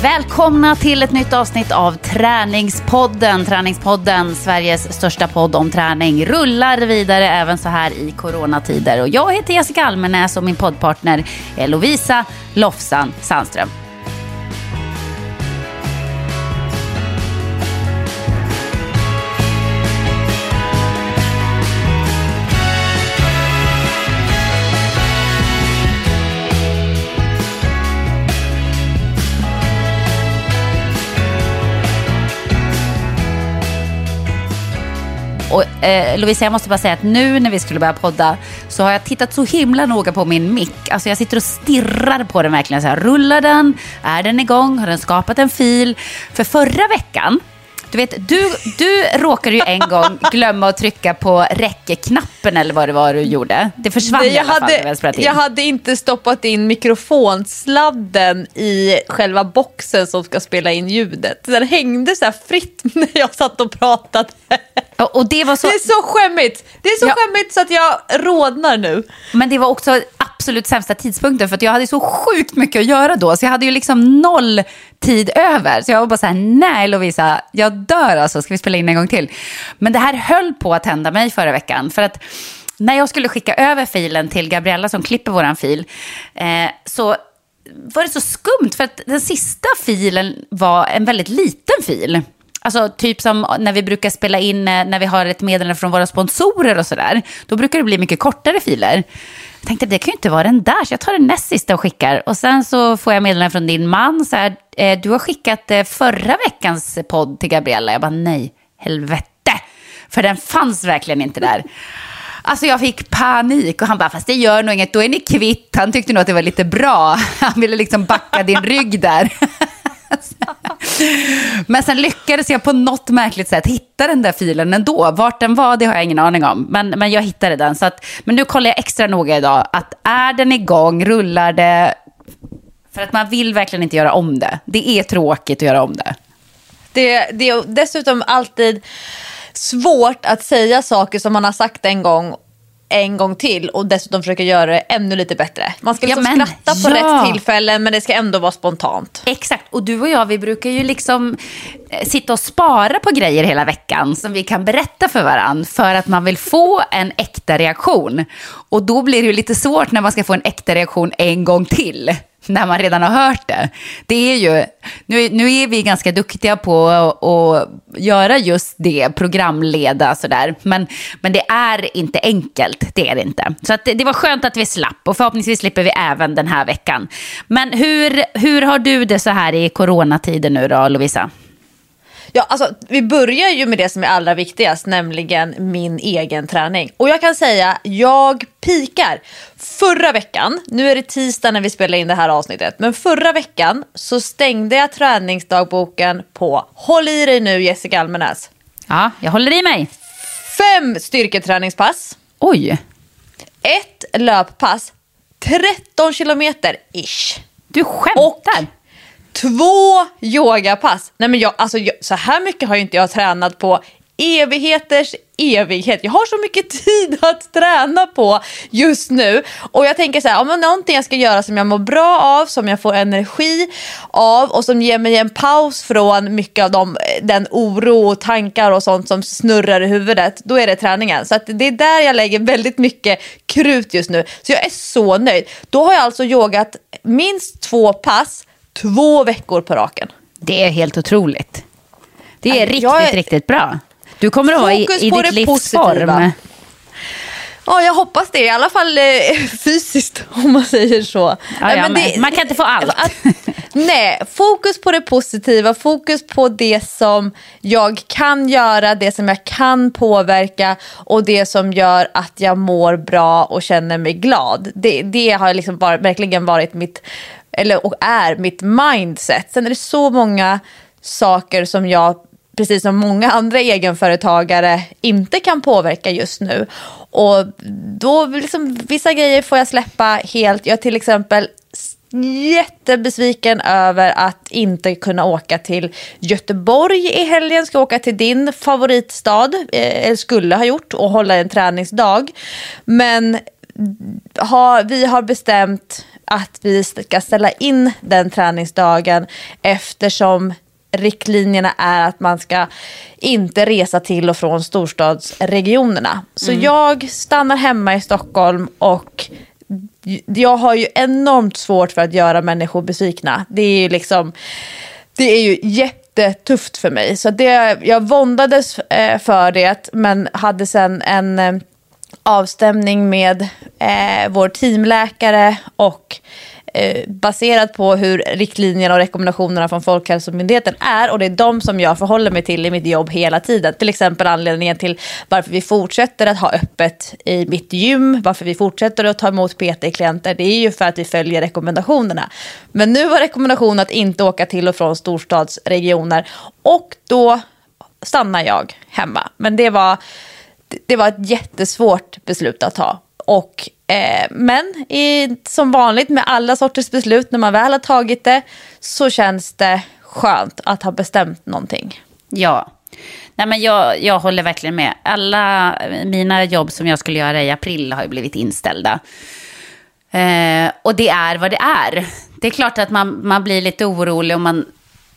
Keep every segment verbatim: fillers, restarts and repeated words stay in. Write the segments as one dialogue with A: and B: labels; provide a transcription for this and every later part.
A: Välkomna till ett nytt avsnitt av Träningspodden. Träningspodden, Sveriges största podd om träning, rullar vidare även så här i coronatider. Och jag heter Jessica Almenäs och min poddpartner är Lovisa Lofsan Sandström. Och eh, Lovisa, jag måste bara säga att nu när vi skulle börja podda så har jag tittat så himla noga på min mick. Alltså jag sitter och stirrar på den verkligen så här. Rullar den? Är den igång? Har den skapat en fil? För förra veckan, du vet, du, du råkade ju en gång glömma att trycka på räckknappen eller vad det var du gjorde. Det försvann. Nej, jag i alla
B: hade,
A: fall.
B: Jag hade inte stoppat in mikrofonsladden i själva boxen som ska spela in ljudet. Den hängde så här fritt när jag satt och pratade.
A: Och, och det var så...
B: Det är så skämmigt. Det är så ja. skämmigt så att jag rådnar nu.
A: Men det var också absolut sämsta tidpunkten för att jag hade så sjukt mycket att göra då. Så jag hade ju liksom noll tid över. Så jag var bara så här, nej Lovisa, jag dör alltså. Ska vi spela in en gång till? Men det här höll på att hända mig förra veckan. För att när jag skulle skicka över filen till Gabriella som klipper våran fil eh, så var det så skumt för att den sista filen var en väldigt liten fil. Alltså typ som när vi brukar spela in när vi har ett meddelande från våra sponsorer och sådär. Då brukar det bli mycket kortare filer. Jag tänkte det kan ju inte vara den där så jag tar den näst sista och skickar. Och sen så får jag meddelande från din man så här, eh, du har skickat eh, förra veckans podd till Gabriella. Jag bara nej, helvete. För den fanns verkligen inte där. Alltså jag fick panik och han bara, fast det gör nog inget, då är ni kvitt. Han tyckte nog att det var lite bra. Han ville liksom backa din rygg där. Men sen lyckades jag på något märkligt sätt hitta den där filen ändå. Vart den var, det har jag ingen aning om. Men, men jag hittade den. Så att, men nu kollar jag extra noga idag. Att är den igång, rullar det. För att man vill verkligen inte göra om det. Det är tråkigt att göra om det.
B: Det, det är dessutom alltid svårt att säga saker som man har sagt en gång en gång till och dessutom försöka göra det ännu lite bättre. Man ska liksom ja, men, skratta på ja. rätt tillfälle men det ska ändå vara spontant.
A: Exakt, och du och jag vi brukar ju liksom eh, sitta och spara på grejer hela veckan som vi kan berätta för varann för att man vill få en äkta reaktion. Och då blir det ju lite svårt när man ska få en äkta reaktion en gång till. När man redan har hört det. Det är ju, nu, nu är vi ganska duktiga på att, att göra just det, programleda sådär. Men, men det är inte enkelt, det är det inte. Så att det, det var skönt att vi slapp och förhoppningsvis slipper vi även den här veckan. Men hur, hur har du det så här i coronatider nu då, Lovisa?
B: Ja, alltså vi börjar ju med det som är allra viktigast, nämligen min egen träning. Och jag kan säga, jag pikar. Förra veckan, nu är det tisdag när vi spelar in det här avsnittet, men förra veckan så stängde jag träningsdagboken på, håll i dig nu Jessica Almenäs.
A: Ja, jag håller i mig.
B: Fem styrketräningspass.
A: Oj.
B: Ett löppass, tretton kilometer ish.
A: Du skämtar.
B: Och två yogapass. Nej men jag, alltså jag, så här mycket har ju inte jag tränat på evigheters evighet. Jag har så mycket tid att träna på just nu. Och jag tänker så här, om det är någonting jag ska göra som jag mår bra av, som jag får energi av och som ger mig en paus från mycket av dem, den oro och tankar och sånt som snurrar i huvudet, då är det träningen. Så att det är där jag lägger väldigt mycket krut just nu. Så jag är så nöjd. Då har jag alltså yogat minst två pass två veckor på raken.
A: Det är helt otroligt. Det är
B: Nej,
A: riktigt,
B: är...
A: riktigt bra. Du kommer att vara i, i ditt livsform.
B: Ja, jag hoppas det. I alla fall eh, fysiskt, om man säger så.
A: Ja,
B: nej,
A: ja,
B: men
A: men
B: det,
A: man kan inte få allt.
B: Att, nej, fokus på det positiva. Fokus på det som jag kan göra, det som jag kan påverka och det som gör att jag mår bra och känner mig glad. Det, det har liksom bara, verkligen varit mitt, eller och är mitt mindset. Sen är det så många saker som jag, precis som många andra egenföretagare, inte kan påverka just nu. Och då liksom, vissa grejer får jag släppa helt. Jag till exempel jättebesviken över att inte kunna åka till Göteborg i helgen. Ska åka till din favoritstad, eller skulle ha gjort, och hålla en träningsdag. Men ha, vi har bestämt att vi ska ställa in den träningsdagen eftersom riktlinjerna är att man ska inte resa till och från storstadsregionerna. Så mm. jag stannar hemma i Stockholm och jag har ju enormt svårt för att göra människor besvikna. Det är ju liksom, det är ju jättetufft för mig. Så det, jag våndades för det, men hade sen en avstämning med eh, vår teamläkare och eh, baserat på hur riktlinjerna och rekommendationerna från Folkhälsomyndigheten är, och det är de som jag förhåller mig till i mitt jobb hela tiden. Till exempel anledningen till varför vi fortsätter att ha öppet i mitt gym, varför vi fortsätter att ta emot P T-klienter, det är ju för att vi följer rekommendationerna. Men nu var rekommendationen att inte åka till och från storstadsregioner, och då stannar jag hemma. Men det var Det var ett jättesvårt beslut att ta. Och, eh, men i, som vanligt med alla sorters beslut, när man väl har tagit det, så känns det skönt att ha bestämt någonting.
A: Ja, nej, men jag, jag håller verkligen med. Alla mina jobb som jag skulle göra i april har ju blivit inställda. Eh, och det är vad det är. Det är klart att man, man blir lite orolig om man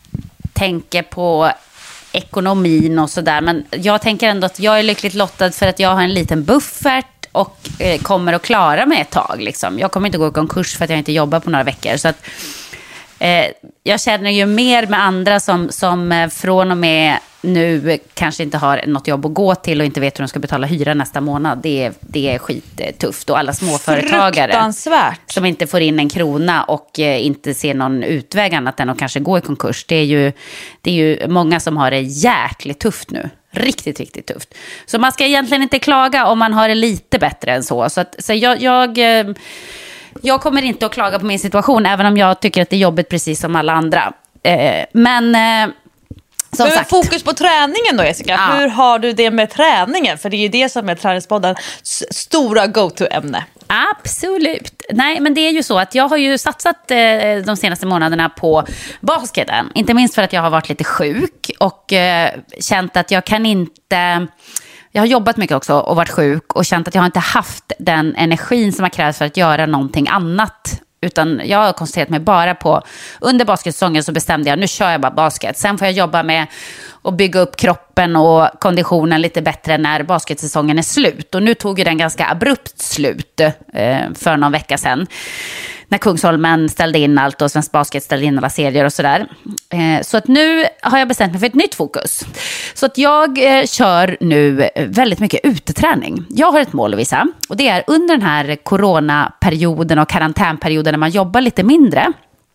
A: tänker på ekonomin och sådär, men jag tänker ändå att jag är lyckligt lottad för att jag har en liten buffert och eh, kommer att klara mig ett tag liksom. Jag kommer inte gå i konkurs för att jag inte jobbar på några veckor, så att eh, jag känner ju mer med andra som, som eh, från och med nu kanske inte har något jobb att gå till och inte vet hur de ska betala hyra nästa månad. Det är, det är skittufft. Och alla småföretagare som inte får in en krona och eh, inte ser någon utväg annat än att kanske gå i konkurs. Det är ju, det är ju många som har det jäkligt tufft nu. Riktigt, riktigt tufft. Så man ska egentligen inte klaga om man har det lite bättre än så. Så, att, så jag... jag eh, Jag kommer inte att klaga på min situation, även om jag tycker att det är jobbigt precis som alla andra. Eh, men eh, som
B: men
A: sagt.
B: Fokus på träningen då, Jessica. Ja. Hur har du det med träningen? För det är ju det som är Träningspoddens stora go-to-ämne.
A: Absolut. Nej, men det är ju så att jag har ju satsat eh, de senaste månaderna på basketen. Inte minst för att jag har varit lite sjuk och eh, känt att jag kan inte... Jag har jobbat mycket också och varit sjuk och känt att jag har inte haft den energin som har krävts för att göra någonting annat. Utan jag har koncentrerat mig bara på, under basketsäsongen så bestämde jag, nu kör jag bara basket. Sen får jag jobba med att bygga upp kroppen och konditionen lite bättre när basketsäsongen är slut. Och nu tog ju den ganska abrupt slut eh, för någon vecka sedan. När Kungsholmen ställde in allt och Svensk Basket ställde in alla serier och sådär. Eh, så att nu har jag bestämt mig för ett nytt fokus. Så att jag eh, kör nu väldigt mycket uteträning. Jag har ett mål att visa. Och det är under den här coronaperioden och karantänperioden när man jobbar lite mindre.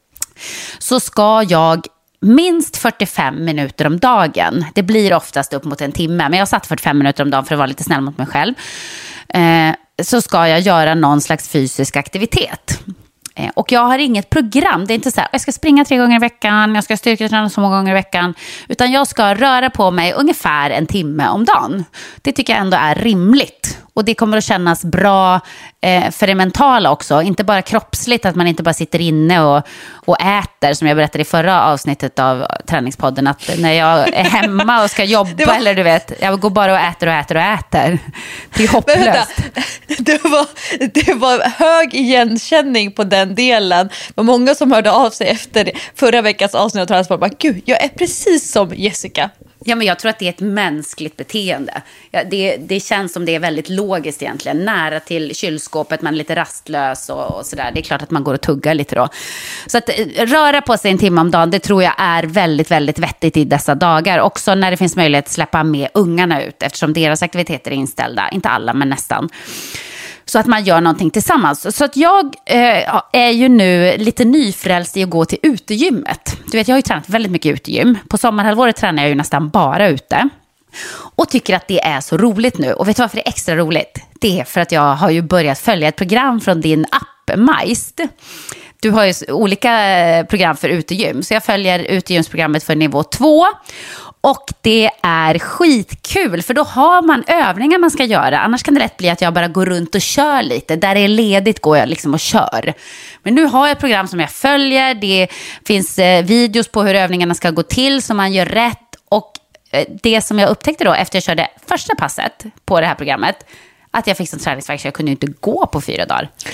A: Så ska jag minst fyrtiofem minuter om dagen. Det blir oftast upp mot en timme. Men jag har satt fyrtiofem minuter om dagen för att vara lite snäll mot mig själv. Eh, så ska jag göra någon slags fysisk aktivitet. Och jag har inget program. Det är inte så här, jag ska springa tre gånger i veckan, jag ska styrketräna så många gånger i veckan. Utan jag ska röra på mig ungefär en timme om dagen. Det tycker jag ändå är rimligt. Och det kommer att kännas bra eh, för det mentala också. Inte bara kroppsligt, att man inte bara sitter inne och, och äter. Som jag berättade i förra avsnittet av Träningspodden. Att när jag är hemma och ska jobba, var... eller du vet, jag går bara och äter och äter och äter. Det är hopplöst.
B: Det var, det var hög igenkänning på den delen. Det var många som hörde av sig efter förra veckans avsnitt av Träningspodden. Gud, jag är precis som Jessica.
A: Ja, men jag tror att det är ett mänskligt beteende. Ja, det, det känns som det är väldigt logiskt egentligen. Nära till kylskåpet, man är lite rastlös och, och sådär. Det är klart att man går och tuggar lite då. Så att röra på sig en timme om dagen, det tror jag är väldigt, väldigt vettigt i dessa dagar. Också när det finns möjlighet att släppa med ungarna ut. Eftersom deras aktiviteter är inställda. Inte alla, men nästan. Så att man gör någonting tillsammans. Så att jag eh, är ju nu lite nyfrälst i att gå till utegymmet. Du vet, jag har ju tränat väldigt mycket utegym. På sommarhalvåret tränar jag ju nästan bara ute. Och tycker att det är så roligt nu. Och vet du varför det är extra roligt? Det är för att jag har ju börjat följa ett program från din app Majst. Du har ju olika program för utegym. Så jag följer utegymsprogrammet för nivå två. Och det är skitkul, för då har man övningar man ska göra. Annars kan det lätt bli att jag bara går runt och kör lite. Där det är ledigt går jag liksom och kör. Men nu har jag ett program som jag följer. Det finns videos på hur övningarna ska gå till så man gör rätt. Och det som jag upptäckte då efter jag körde första passet på det här programmet, att jag fick sån träningsvärk så jag kunde inte gå på fyra dagar.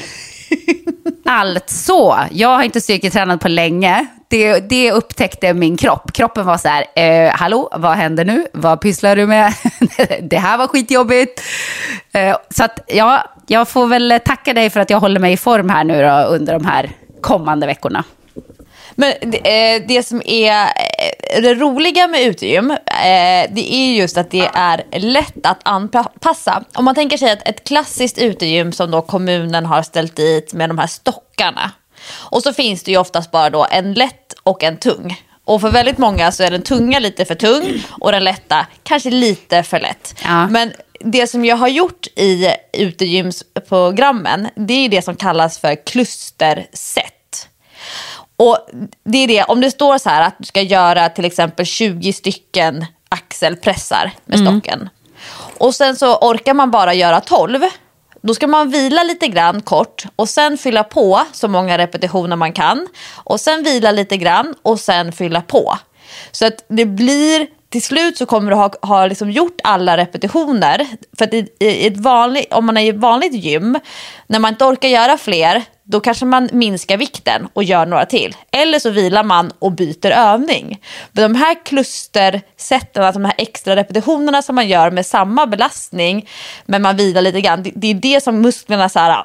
A: Alltså, jag har inte styrketränat på länge. Det, det upptäckte min kropp. Kroppen var så här, eh, hallå, vad händer nu? Vad pysslar du med? Det här var skitjobbigt. Eh, så att, ja, jag får väl tacka dig för att jag håller mig i form här nu då, under de här kommande veckorna.
B: Men det, eh, det som är eh, det roliga med utegym, eh, det är just att det är lätt att anpassa. Om man tänker sig att ett klassiskt utegym som då kommunen har ställt dit med de här stockarna. Och så finns det ju oftast bara då en lätt och en tung. Och för väldigt många så är den tunga lite för tung och den lätta kanske lite för lätt.
A: Ja.
B: Men det som jag har gjort i utegymsprogrammen, det är det som kallas för klusterset. Och det är det, om det står så här att du ska göra till exempel tjugo stycken axelpressar med stocken. Mm. Och sen så orkar man bara göra tolv. Då ska man vila lite grann kort och sen fylla på så många repetitioner man kan. Och sen vila lite grann och sen fylla på. Så att det blir, till slut så kommer du ha, ha liksom gjort alla repetitioner. För att i, i ett vanligt, om man är i ett vanligt gym, när man inte orkar göra fler, då kanske man minskar vikten och gör några till. Eller så vilar man och byter övning. För de här klustersätten, alltså de här extra repetitionerna som man gör med samma belastning, men man vilar lite grann, det, det är det som musklerna så här,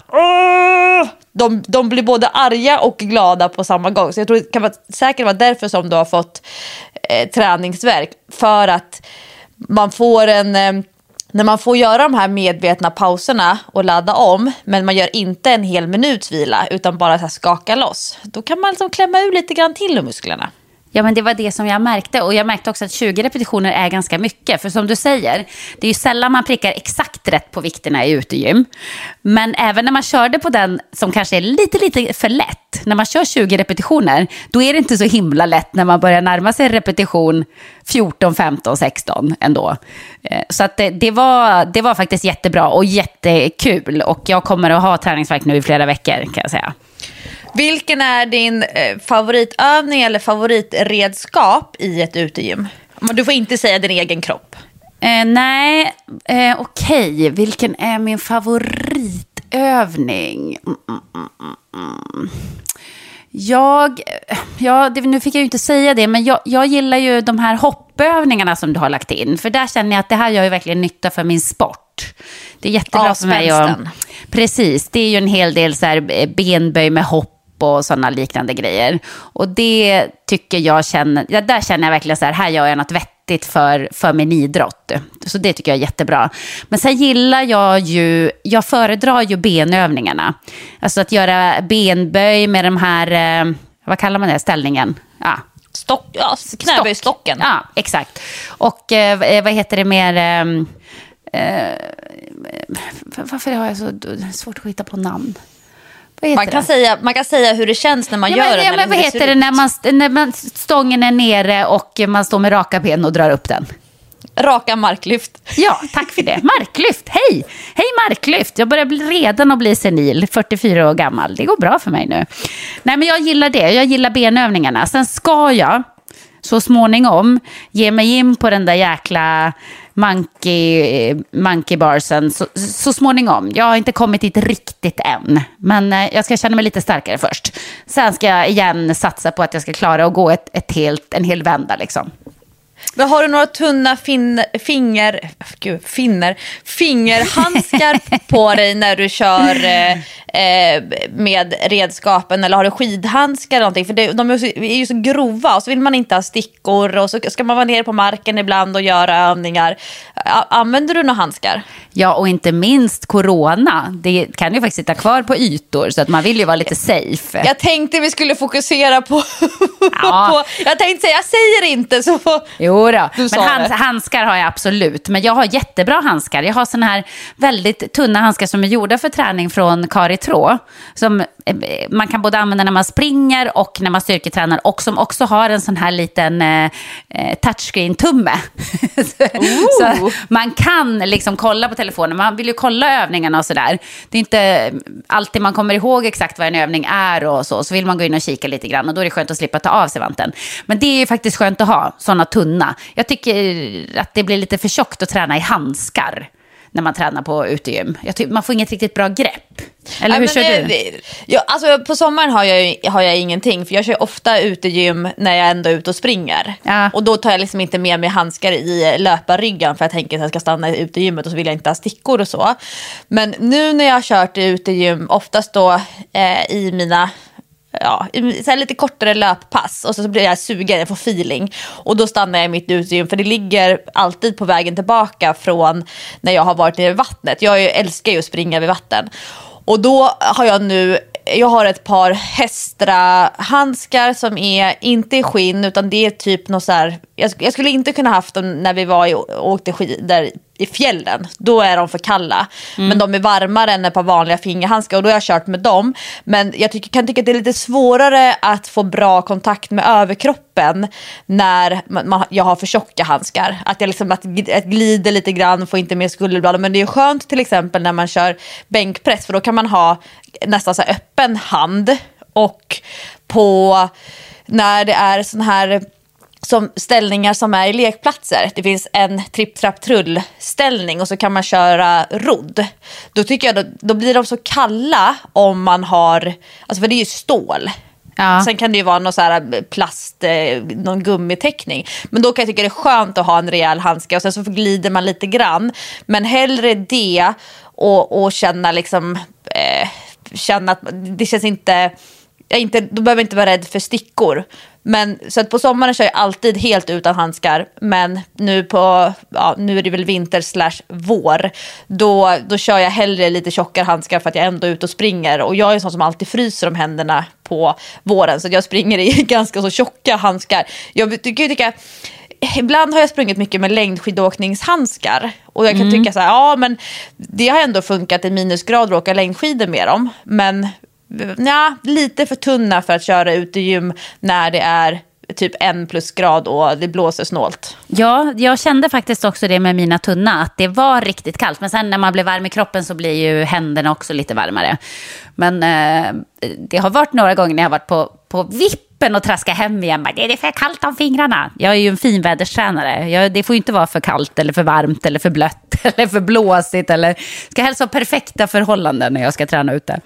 B: de, de blir både arga och glada på samma gång. Så jag tror det kan vara, säkert vara därför som du har fått eh, träningsvärk. För att man får en... Eh, När man får göra de här medvetna pauserna och ladda om, men man gör inte en hel minuts vila utan bara så här skaka loss, då kan man liksom klämma ur lite grann till musklerna.
A: Ja, men det var det som jag märkte. Och jag märkte också att tjugo repetitioner är ganska mycket. För som du säger, det är ju sällan man prickar exakt rätt på vikterna i utegym. Men även när man körde på den som kanske är lite, lite för lätt, när man kör tjugo repetitioner, då är det inte så himla lätt när man börjar närma sig repetition fjorton, femton, sexton ändå. Så att det, det, var, det var faktiskt jättebra och jättekul. Och jag kommer att ha träningsvärk nu i flera veckor, kan jag säga.
B: Vilken är din eh, favoritövning eller favoritredskap i ett utegym? Du får inte säga din egen kropp.
A: Eh, nej, eh, okej. Okay. Vilken är min favoritövning? Mm, mm, mm, mm. Jag, ja, det, nu fick jag ju inte säga det, men jag, jag gillar ju de här hoppövningarna som du har lagt in. För där känner jag att det här gör ju verkligen nytta för min sport. Det är jättebra ja, för mig. Och, precis, det är ju en hel del så här benböj med hopp och sådana liknande grejer. Och det tycker jag känner, ja, där känner jag verkligen så här, här gör jag något vettigt för, för min idrott. Så det tycker jag är jättebra. Men sen gillar jag ju, jag föredrar ju benövningarna. Alltså att göra benböj med de här, eh, vad kallar man det, ställningen? Ja.
B: Stock, ja, knäböjstocken.
A: Ja, exakt. Och eh, vad heter det mer... Eh, eh, varför har jag så svårt att hitta på namn?
B: Man kan, säga, man kan säga hur det känns när man
A: ja,
B: gör
A: men,
B: den.
A: Ja, men vad heter det när man, när man stången är nere och man står med raka ben och drar upp den?
B: Raka marklyft.
A: Ja, tack för det. Marklyft, hej! Hej marklyft, jag börjar bli, redan att bli senil, fyrtiofyra år gammal. Det går bra för mig nu. Nej, men jag gillar det, jag gillar benövningarna. Sen ska jag så småningom ge mig in på den där jäkla monkey, monkey barsen så, så småningom. Jag har inte kommit dit riktigt än, men jag ska känna mig lite starkare först. Sen ska jag igen satsa på att jag ska klara att gå ett, ett helt, en hel vända liksom.
B: Men har du några tunna fin- finger, gud, finner, fingerhandskar på dig när du kör eh, med redskapen, eller har du skidhandskar eller någonting? För det, de är ju, så, är ju så grova och så vill man inte ha stickor och så ska man vara nere på marken ibland och göra övningar. Använder du några handskar?
A: Ja, och inte minst corona. Det kan ju faktiskt sitta kvar på ytor så att man vill ju vara lite safe.
B: Jag tänkte vi skulle fokusera på...
A: Ja.
B: på jag tänkte säga, jag säger inte så...
A: Jo då, men hands, handskar har jag absolut. Men jag har jättebra handskar. Jag har såna här väldigt tunna handskar som är gjorda för träning från Caritro. Som man kan både använda när man springer och när man styrketränar. Och som också har en sån här liten eh, touchscreen-tumme. Så man kan liksom kolla på telefonen. Man vill ju kolla övningarna och sådär. Det är inte alltid man kommer ihåg exakt vad en övning är och så. Så vill man gå in och kika lite grann. Och då är det skönt att slippa ta av sig vanten. Men det är ju faktiskt skönt att ha såna tunna. Jag tycker att det blir lite för tjockt att träna i handskar. när man tränar på utegym. Jag tycker man får inget riktigt bra grepp. Eller hur
B: men,
A: kör
B: eh,
A: du?
B: Ja, alltså, på sommaren har jag, har jag ingenting. För jag kör ofta utegym när jag ändå är ute och springer.
A: Ja.
B: Och då tar jag liksom inte med mig handskar i löparryggen. För jag tänker att jag ska stanna i utegymmet och så vill jag inte ha stickor och så. Men nu när jag har kört i utegym, oftast då eh, i mina... Ja, så här lite kortare löppass och så blir jag sugen, jag får feeling och då stannar jag i mitt utegym för det ligger alltid på vägen tillbaka från när jag har varit nere i vattnet. Jag älskar ju att springa vid vatten och då har jag nu jag har ett par Hestra-handskar som är inte i skinn utan det är typ något så här, jag, jag skulle inte kunna haft dem när vi var i, åkte skidor i fjällen, då är de för kalla. Mm. Men de är varmare än ett par vanliga fingerhandskar och då har jag kört med dem. Men jag tycker, kan tycka att det är lite svårare att få bra kontakt med överkroppen när man, man, jag har för tjocka handskar. Att jag liksom att, att glider lite grann, får inte mer skulderblad. Men det är skönt till exempel när man kör bänkpress för då kan man ha nästan så här öppen hand och på när det är sån här som ställningar som är i lekplatser. Det finns en tripp-trapp-trull-ställning och så kan man köra rodd. Då tycker jag då, då blir de så kalla om man har, alltså för det är ju stål. Ja. Sen kan det ju vara någon så här plast, någon gummitäckning. Men då kan jag tycka det är skönt att ha en rejäl handske och sen så glider man lite grann. Men hellre det och, och känna liksom eh, känna att det känns inte, jag inte, då behöver jag inte vara rädd för stickor. Men så att på sommaren kör jag alltid helt utan handskar. Men nu på ja, nu är det väl vinter slash vår. Då, då kör jag hellre lite tjockare handskar för att jag ändå är ute och springer. Och jag är en sån som alltid fryser om händerna på våren. Så jag springer i ganska så tjocka handskar. Jag tycker, tycker ibland har jag sprungit mycket med längdskidåkningshandskar. Och jag kan mm. tycka så här, ja men det har ändå funkat i minusgrader att åka längdskidor med dem. Men ja, lite för tunna för att köra ut i gym när det är typ en plusgrad och det blåser snålt.
A: Ja, jag kände faktiskt också det med mina tunna, att det var riktigt kallt. Men sen när man blir varm i kroppen så blir ju händerna också lite varmare. Men eh, det har varit några gånger när jag har varit på, på vippen och traska hem igen. Det är för kallt om fingrarna. Jag är ju en finväderstränare. Jag, det får ju inte vara för kallt eller för varmt eller för blött eller för blåsigt. Eller ska helst ha perfekta förhållanden när jag ska träna ute.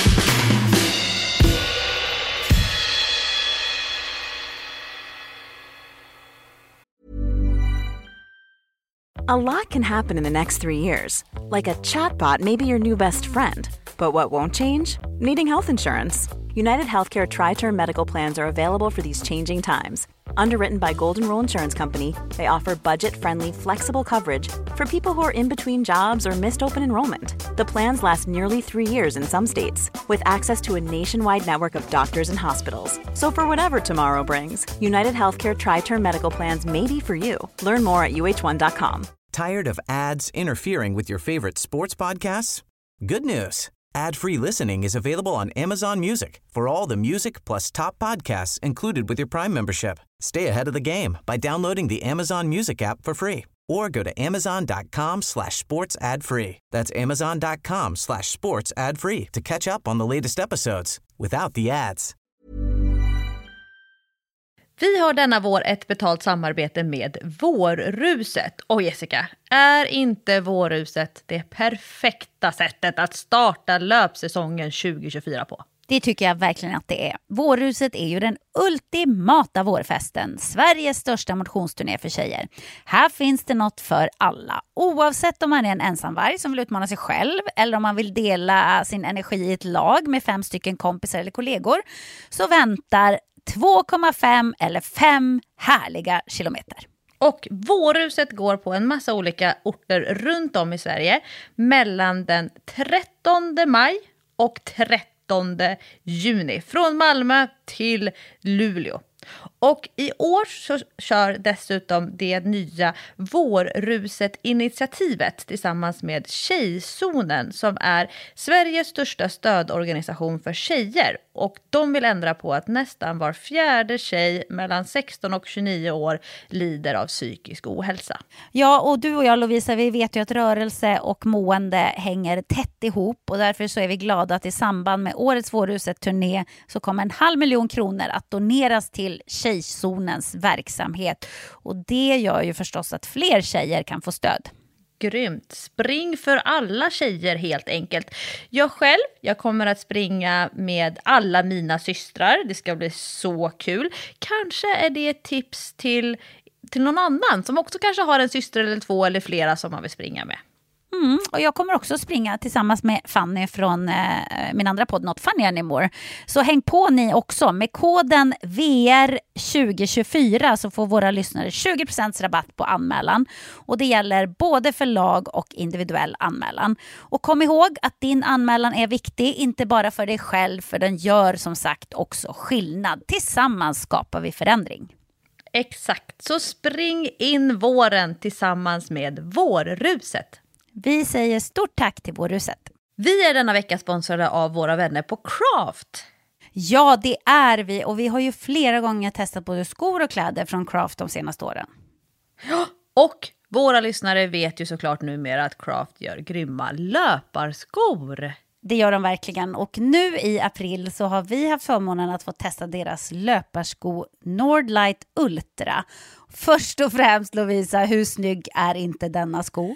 C: A lot can happen in the next three years. Like a chatbot may be your new best friend. But what won't change? Needing health insurance. United Healthcare Tri-Term Medical Plans are available for these changing times. Underwritten by Golden Rule Insurance Company, they offer budget-friendly, flexible coverage for people who are in between jobs or missed open enrollment. The plans last nearly three years in some states, with access to a nationwide network of doctors and hospitals. So for whatever tomorrow brings, United Healthcare Tri-Term Medical Plans may be for you. Learn more at U H one dot com.
D: Tired of ads interfering with your favorite sports podcasts? Good news. Ad-free listening is available on Amazon Music for all the music plus top podcasts included with your Prime membership. Stay ahead of the game by downloading the Amazon Music app for free or go to amazon.com slash sports ad free. That's amazon.com slash sports ad free to catch up on the latest episodes without the ads.
B: Vi har denna vår ett betalt samarbete med Vårruset. Och Jessica, är inte Vårruset det perfekta sättet att starta löpsäsongen tjugo tjugofyra på?
A: Det tycker jag verkligen att det är. Vårruset är ju den ultimata vårfesten. Sveriges största motionsturné för tjejer. Här finns det något för alla. Oavsett om man är en ensamvarg som vill utmana sig själv eller om man vill dela sin energi i ett lag med fem stycken kompisar eller kollegor, så väntar två komma fem eller fem härliga kilometer.
B: Och Vårruset går på en massa olika orter runt om i Sverige mellan den trettonde maj och trettonde juni. Från Malmö till Luleå. Och i år så kör dessutom det nya Vårruset-initiativet tillsammans med Tjejzonen som är Sveriges största stödorganisation för tjejer. Och de vill ändra på att nästan var fjärde tjej mellan sexton och tjugonio år lider av psykisk ohälsa.
A: Ja, och du och jag Lovisa, vi vet ju att rörelse och mående hänger tätt ihop. Och därför så är vi glada att i samband med årets Vårruset-turné så kommer en halv miljon kronor att doneras till Tjejzonens verksamhet. Och det gör ju förstås att fler tjejer kan få stöd.
B: grymt. Spring för alla tjejer helt enkelt. Jag själv, jag kommer att springa med alla mina systrar. Det ska bli så kul. Kanske är det ett tips till, till någon annan som också kanske har en syster eller två eller flera som man vill springa med.
A: Mm, och jag kommer också springa tillsammans med Fanny från eh, min andra podd Not Funny Anymore. Så häng på ni också. Med koden V R tjugo tjugofyra så får våra lyssnare tjugo procent rabatt på anmälan. Och det gäller både för lag och individuell anmälan. Och kom ihåg att din anmälan är viktig, inte bara för dig själv, för den gör som sagt också skillnad. Tillsammans skapar vi förändring.
B: Exakt, så spring in våren tillsammans med Vårruset.
A: Vi säger stort tack till Vårruset.
B: Vi är denna vecka sponsrade av våra vänner på Craft.
A: Ja, det är vi. Och vi har ju flera gånger testat både skor och kläder från Craft de senaste åren.
B: Och våra lyssnare vet ju såklart numera att Craft gör grymma löparskor.
A: Det gör de verkligen. Och nu i april så har vi haft förmånen att få testa deras löparsko Nordlight Ultra. Först och främst, Lovisa, hur snygg är inte denna sko?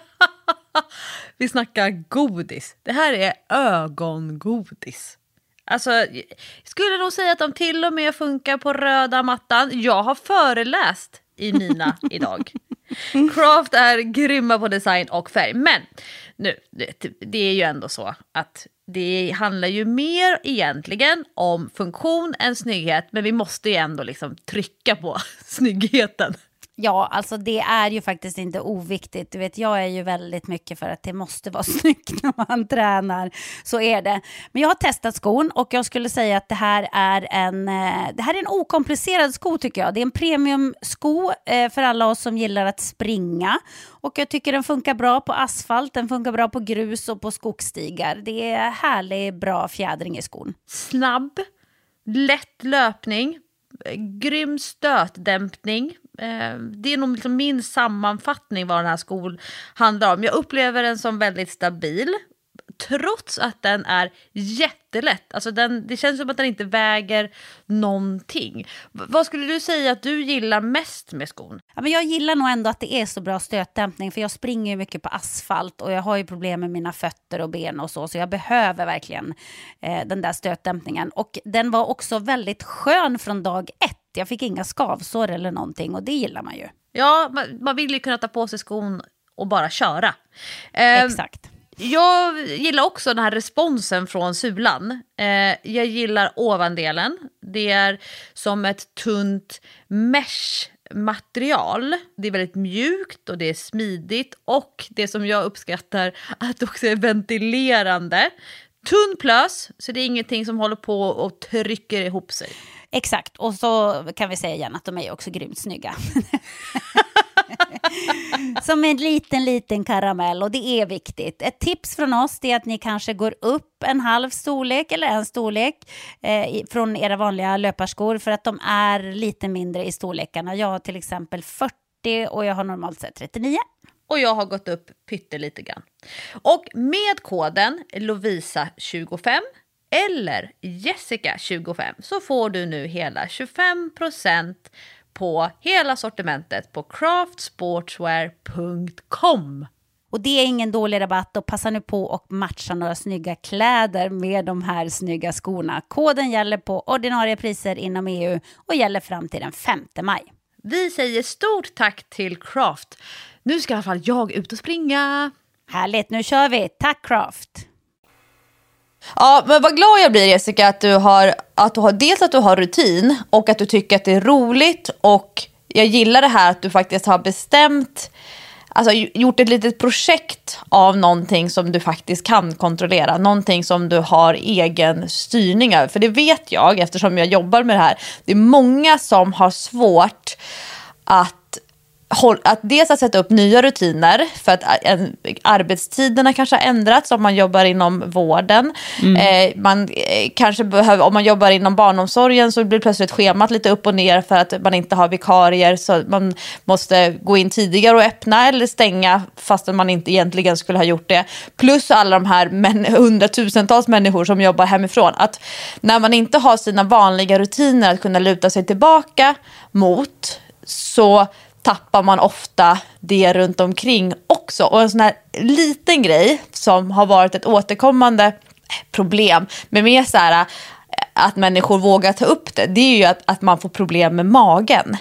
B: Vi snackar godis. Det här är ögongodis. Alltså, jag skulle nog säga att de till och med funkar på röda mattan. Jag har föreläst i mina idag. Craft är grymma på design och färg. Men nu, det, det är ju ändå så att det handlar ju mer egentligen om funktion än snygghet. Men vi måste ju ändå liksom trycka på snyggheten.
A: Ja, alltså det är ju faktiskt inte oviktigt. Du vet, jag är ju väldigt mycket för att det måste vara snyggt när man tränar. Så är det. Men jag har testat skon och jag skulle säga att det här är en, det här är en okomplicerad sko tycker jag. Det är en premiumsko för alla oss som gillar att springa. Och jag tycker den funkar bra på asfalt, den funkar bra på grus och på skogsstigar. Det är härlig, bra fjädring i skon.
B: Snabb, lätt löpning. Grym stötdämpning. Det är nog liksom min sammanfattning vad den här skon handlar om. Jag upplever den som väldigt stabil. Trots att den är jättelätt. Alltså den, det känns som att den inte väger någonting. V- vad skulle du säga att du gillar mest med skon?
A: Ja, men jag gillar nog ändå att det är så bra stötdämpning. För jag springer ju mycket på asfalt. Och jag har ju problem med mina fötter och ben och så. Så jag behöver verkligen eh, den där stötdämpningen. Och den var också väldigt skön från dag ett. Jag fick inga skavsår eller någonting. Och det gillar man ju.
B: Ja, man, man vill ju kunna ta på sig skon och bara köra. Eh,
A: Exakt.
B: Jag gillar också den här responsen från sulan. Eh, jag gillar ovandelen. Det är som ett tunt mesh-material. Det är väldigt mjukt och det är smidigt. Och det som jag uppskattar att det också är ventilerande. Tunn plös, så det är ingenting som håller på och trycker ihop sig.
A: Exakt, och så kan vi säga igen att de är också grymt snygga. Som en liten, liten karamell, och det är viktigt. Ett tips från oss är att ni kanske går upp en halv storlek eller en storlek eh, från era vanliga löparskor för att de är lite mindre i storlekarna. Jag har till exempel fyrtio och jag har normalt sett trettionio.
B: Och jag har gått upp pyttelite grann. Och med koden Lovisa tjugofem eller Jessica tjugofem så får du nu hela tjugofem procent på hela sortimentet på craft sportswear punkt com.
A: Och det är ingen dålig rabatt, och passa nu på och matcha några snygga kläder med de här snygga skorna. Koden gäller på ordinarie priser inom E U och gäller fram till den femte maj.
B: Vi säger stort tack till Craft. Nu ska i alla fall jag ut och springa.
A: Härligt, nu kör vi. Tack Craft!
B: Ja, men vad glad jag blir, Jessica, att du har, att du har dels att du har rutin och att du tycker att det är roligt, och jag gillar det här att du faktiskt har bestämt, alltså gjort ett litet projekt av någonting som du faktiskt kan kontrollera, någonting som du har egen styrning över, för det vet jag eftersom jag jobbar med det här. Det är många som har svårt att att dels att sätta upp nya rutiner för att arbetstiderna kanske har ändrats om man jobbar inom vården. Mm. Eh, man eh, kanske behöver, om man jobbar inom barnomsorgen så blir plötsligt schemat lite upp och ner för att man inte har vikarier, så man måste gå in tidigare och öppna eller stänga fastän man inte egentligen skulle ha gjort det. Plus alla de här män, hundratusentals människor som jobbar hemifrån. Att när man inte har sina vanliga rutiner att kunna luta sig tillbaka mot, så tappar man ofta det runt omkring också. Och en sån här liten grej som har varit ett återkommande problem, men mer så här att människor vågar ta upp det, det är ju att, att man får problem med magen.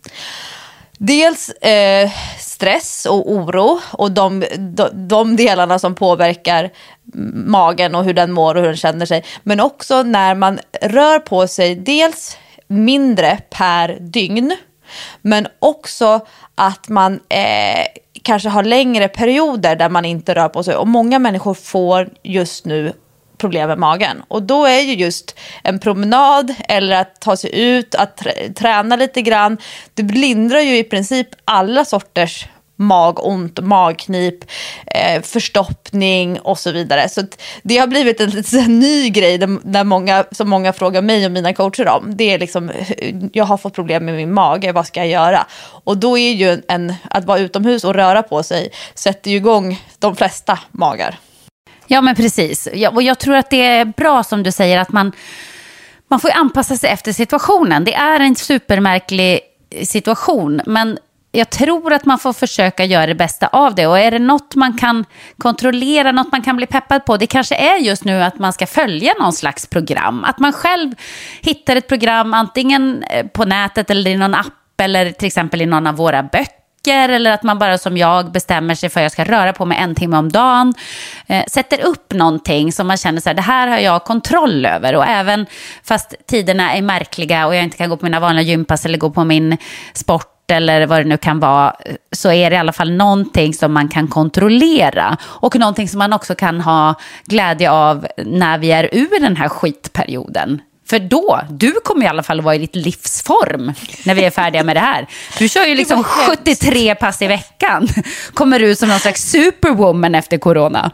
B: Dels eh, stress och oro och de, de, de delarna som påverkar magen och hur den mår och hur den känner sig. Men också när man rör på sig dels mindre per dygn, men också att man eh, kanske har längre perioder där man inte rör på sig. Och många människor får just nu problem med magen. Och då är ju just en promenad eller att ta sig ut, att träna lite grann. Det lindrar ju i princip alla sorters magont, magknip, eh, förstoppning och så vidare. Så det har blivit en liten ny grej där, där många, som många frågar mig och mina coacher om. Det är liksom, jag har fått problem med min mage, vad ska jag göra? Och då är ju en, att vara utomhus och röra på sig sätter ju igång de flesta magar.
A: Ja, men precis. Ja, och jag tror att det är bra som du säger att man, man får anpassa sig efter situationen. Det är en supermärklig situation, men jag tror att man får försöka göra det bästa av det. Och är det något man kan kontrollera, något man kan bli peppad på, det kanske är just nu att man ska följa någon slags program. Att man själv hittar ett program antingen på nätet eller i någon app eller till exempel i någon av våra böcker. Eller att man bara som jag bestämmer sig för att jag ska röra på mig en timme om dagen. Eh, sätter upp någonting som man känner så här, det här har jag kontroll över. Och även fast tiderna är märkliga och jag inte kan gå på mina vanliga gympass eller gå på min sport eller vad det nu kan vara, så är det i alla fall någonting som man kan kontrollera. Och någonting som man också kan ha glädje av när vi är ur den här skitperioden. För då, du kommer i alla fall vara i ditt livsform när vi är färdiga med det här. Du kör ju liksom sjuttiotre pass i veckan. Kommer ut som någon slags superwoman efter corona.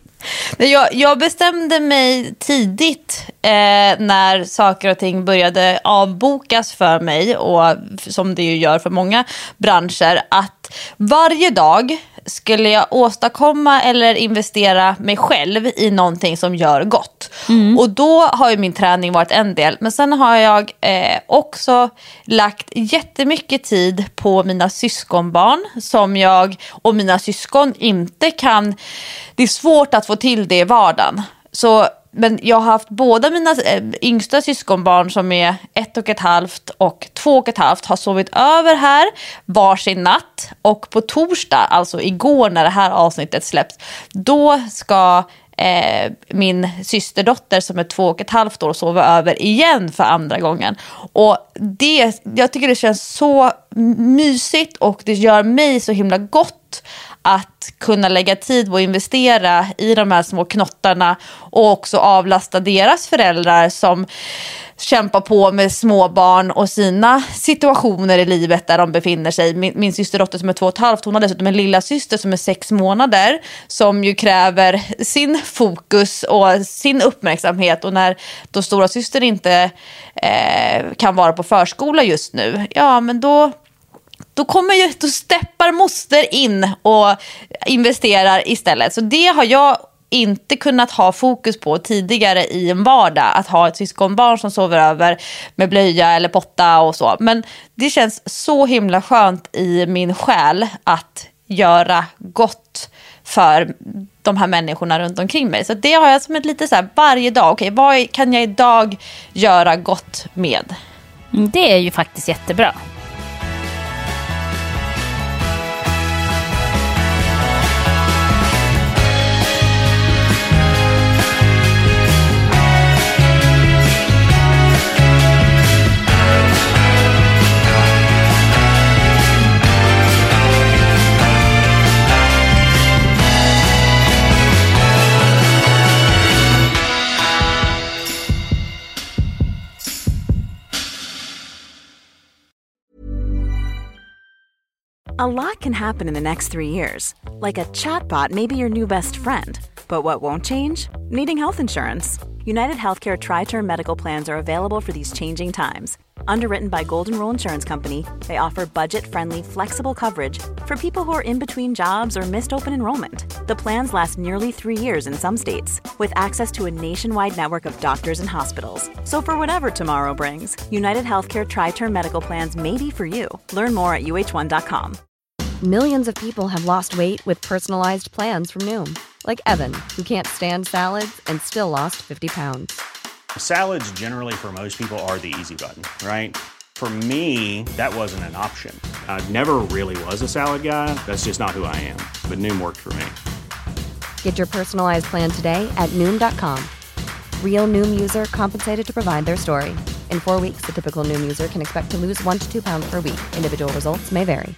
B: Jag, jag bestämde mig tidigt eh, när saker och ting började avbokas för mig, och som det ju gör för många branscher, att varje dag skulle jag åstadkomma eller investera mig själv i någonting som gör gott. Mm. Och då har ju min träning varit en del. Men sen har jag eh, också lagt jättemycket tid på mina syskonbarn som jag och mina syskon inte kan... Det är svårt att få till det i vardagen. Så... Men jag har haft båda mina yngsta syskonbarn som är ett och ett halvt och två och ett halvt har sovit över här varsin natt. Och på torsdag, alltså igår när det här avsnittet släpps, då ska eh, min systerdotter som är två och ett halvt år sova över igen för andra gången. Och det, jag tycker det känns så mysigt och det gör mig så himla gott att kunna lägga tid och investera i de här små knottarna och också avlasta deras föräldrar som kämpar på med småbarn och sina situationer i livet där de befinner sig. Min, min systerdotter som är två och ett halvt, hon har dessutom en lilla syster som är sex månader som ju kräver sin fokus och sin uppmärksamhet, och när då stora syster inte eh, kan vara på förskola just nu, ja men då Då kommer ju, då steppar moster in och investerar istället. Så det har jag inte kunnat ha fokus på tidigare i en vardag. Att ha ett syskonbarn som sover över med blöja eller potta och så. Men det känns så himla skönt i min själ att göra gott för de här människorna runt omkring mig. Så det har jag som ett lite så här varje dag. Okej, vad kan jag idag göra gott med?
A: Det är ju faktiskt jättebra.
C: A lot can happen in the next three years. Like a chatbot may be your new best friend. But what won't change? Needing health insurance. United Healthcare Tri-Term Medical Plans are available for these changing times. Underwritten by Golden Rule Insurance Company, they offer budget-friendly, flexible coverage for people who are in between jobs or missed open enrollment. The plans last nearly three years in some states, with access to a nationwide network of doctors and hospitals. So for whatever tomorrow brings, United Healthcare Tri-Term Medical Plans may be for you. Learn more at U H one dot com.
E: Millions of people have lost weight with personalized plans from Noom. Like Evan, who can't stand salads and still lost fifty pounds.
F: Salads generally for most people are the easy button, right? For me, that wasn't an option. I never really was a salad guy. That's just not who I am. But Noom worked for me.
E: Get your personalized plan today at Noom dot com. Real Noom user compensated to provide their story. In four weeks, the typical Noom user can expect to lose one to two pounds per week. Individual results may vary.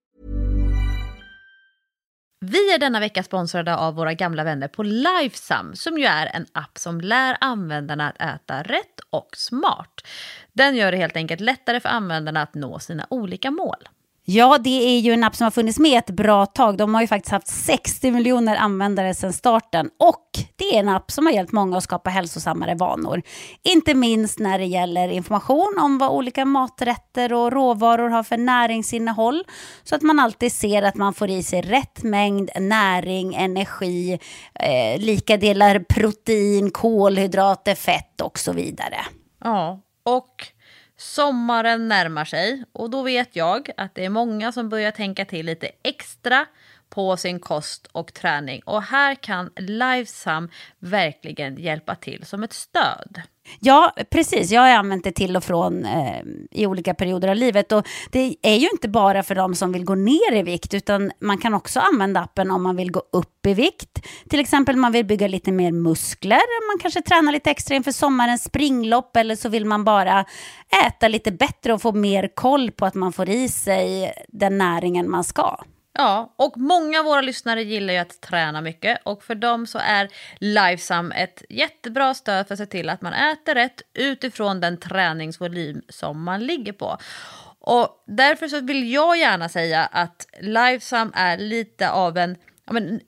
B: Vi är denna vecka sponsrade av våra gamla vänner på Lifesum, som ju är en app som lär användarna att äta rätt och smart. Den gör det helt enkelt lättare för användarna att nå sina olika mål.
A: Ja, det är ju en app som har funnits med ett bra tag. De har ju faktiskt haft sextio miljoner användare sedan starten. Och det är en app som har hjälpt många att skapa hälsosammare vanor. Inte minst när det gäller information om vad olika maträtter och råvaror har för näringsinnehåll. Så att man alltid ser att man får i sig rätt mängd näring, energi, eh, lika delar protein, kolhydrater, fett och så vidare.
B: Ja, och sommaren närmar sig och då vet jag att det är många som börjar tänka till lite extra på sin kost och träning. Och här kan Lifesum verkligen hjälpa till som ett stöd.
A: Ja, precis. Jag har använt det till och från eh, i olika perioder av livet. Och det är ju inte bara för de som vill gå ner i vikt, utan man kan också använda appen om man vill gå upp i vikt. Till exempel man vill bygga lite mer muskler. Man kanske tränar lite extra inför sommarens springlopp, eller så vill man bara äta lite bättre och få mer koll på att man får i sig den näringen man ska.
B: Ja, och många av våra lyssnare gillar ju att träna mycket, och för dem så är Lifesum ett jättebra stöd för att se till att man äter rätt utifrån den träningsvolym som man ligger på. Och därför så vill jag gärna säga att Lifesum är lite av en, ja, men en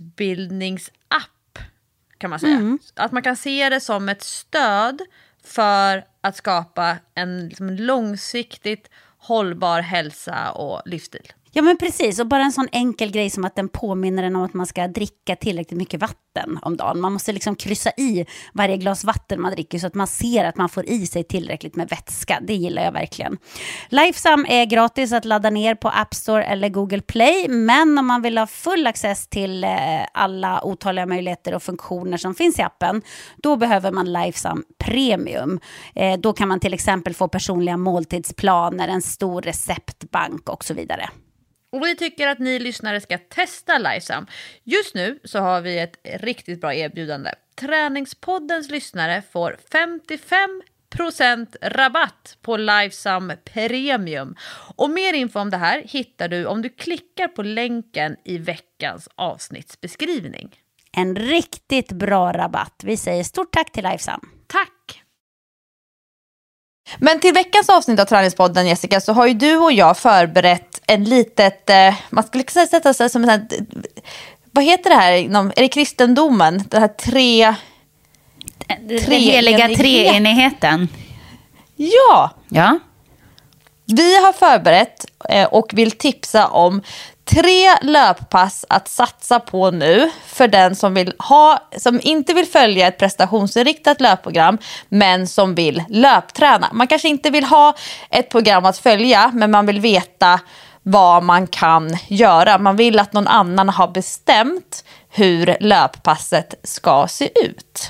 B: utbildningsapp, kan man säga. Mm. Att man kan se det som ett stöd för att skapa en liksom, långsiktigt hållbar hälsa och livsstil.
A: Ja, men precis, och bara en sån enkel grej som att den påminner en om att man ska dricka tillräckligt mycket vatten om dagen. Man måste liksom kryssa i varje glas vatten man dricker så att man ser att man får i sig tillräckligt med vätska. Det gillar jag verkligen. Lifesum är gratis att ladda ner på App Store eller Google Play, men om man vill ha full access till alla otaliga möjligheter och funktioner som finns i appen, då behöver man Lifesum Premium. Då kan man till exempel få personliga måltidsplaner, en stor receptbank och så vidare.
B: Och vi tycker att ni lyssnare ska testa Lifesum. Just nu så har vi ett riktigt bra erbjudande. Träningspoddens lyssnare får femtiofem procent rabatt på Lifesum Premium. Och mer info om det här hittar du om du klickar på länken i veckans avsnittsbeskrivning.
A: En riktigt bra rabatt. Vi säger stort tack till Lifesum.
B: Tack! Men till veckans avsnitt av Träningspodden, Jessica, så har ju du och jag förberett en litet, eh, man skulle kunna sätta sig som en sån här, vad heter det här inom, är det kristendomen? Det här tre...
A: tre heliga treenigheten.
B: Ja!
A: Ja.
B: Vi har förberett eh, och vill tipsa om tre löppass att satsa på nu för den som vill ha, som inte vill följa ett prestationsinriktat löpprogram men som vill löpträna. Man kanske inte vill ha ett program att följa, men man vill veta vad man kan göra. Man vill att någon annan har bestämt hur löppasset ska se ut.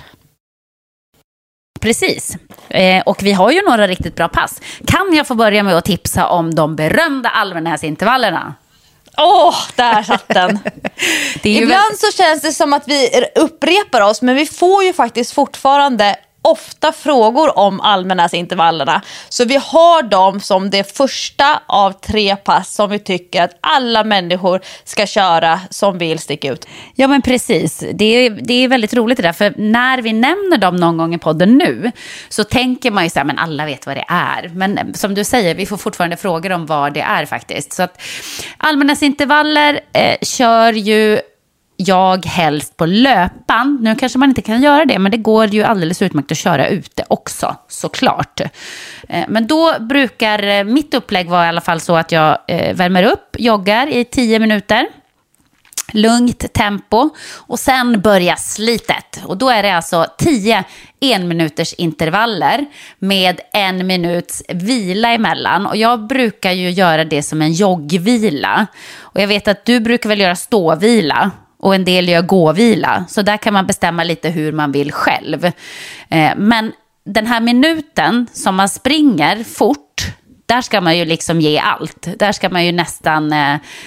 A: Precis. Eh, och vi har ju några riktigt bra pass. Kan jag få börja med att tipsa om de berömda Almenäsintervallerna?
B: Åh, oh, där satt den. Ibland väl... så känns det som att vi upprepar oss, men vi får ju faktiskt fortfarande ofta frågor om Almenäsintervallerna. Så vi har dem som det första av tre pass som vi tycker att alla människor ska köra som vill sticka ut.
A: Ja, men precis. Det är, det är väldigt roligt det där. För när vi nämner dem någon gång i podden nu så tänker man ju så här, men alla vet vad det är. Men som du säger, vi får fortfarande frågor om vad det är faktiskt. Så att Almenäsintervaller eh, kör ju jag helst på löpband. Nu kanske man inte kan göra det, men det går ju alldeles utmärkt att köra ute också, såklart. Men då brukar mitt upplägg vara i alla fall så att jag värmer upp, joggar i tio minuter. Lugnt tempo och sen börjar slitet. Och då är det alltså tio enminuters intervaller med en minuts vila emellan. Och jag brukar ju göra det som en joggvila. Och jag vet att du brukar väl göra ståvila och en del gör gåvila. Så där kan man bestämma lite hur man vill själv. Men den här minuten som man springer fort, där ska man ju liksom ge allt. Där ska man ju nästan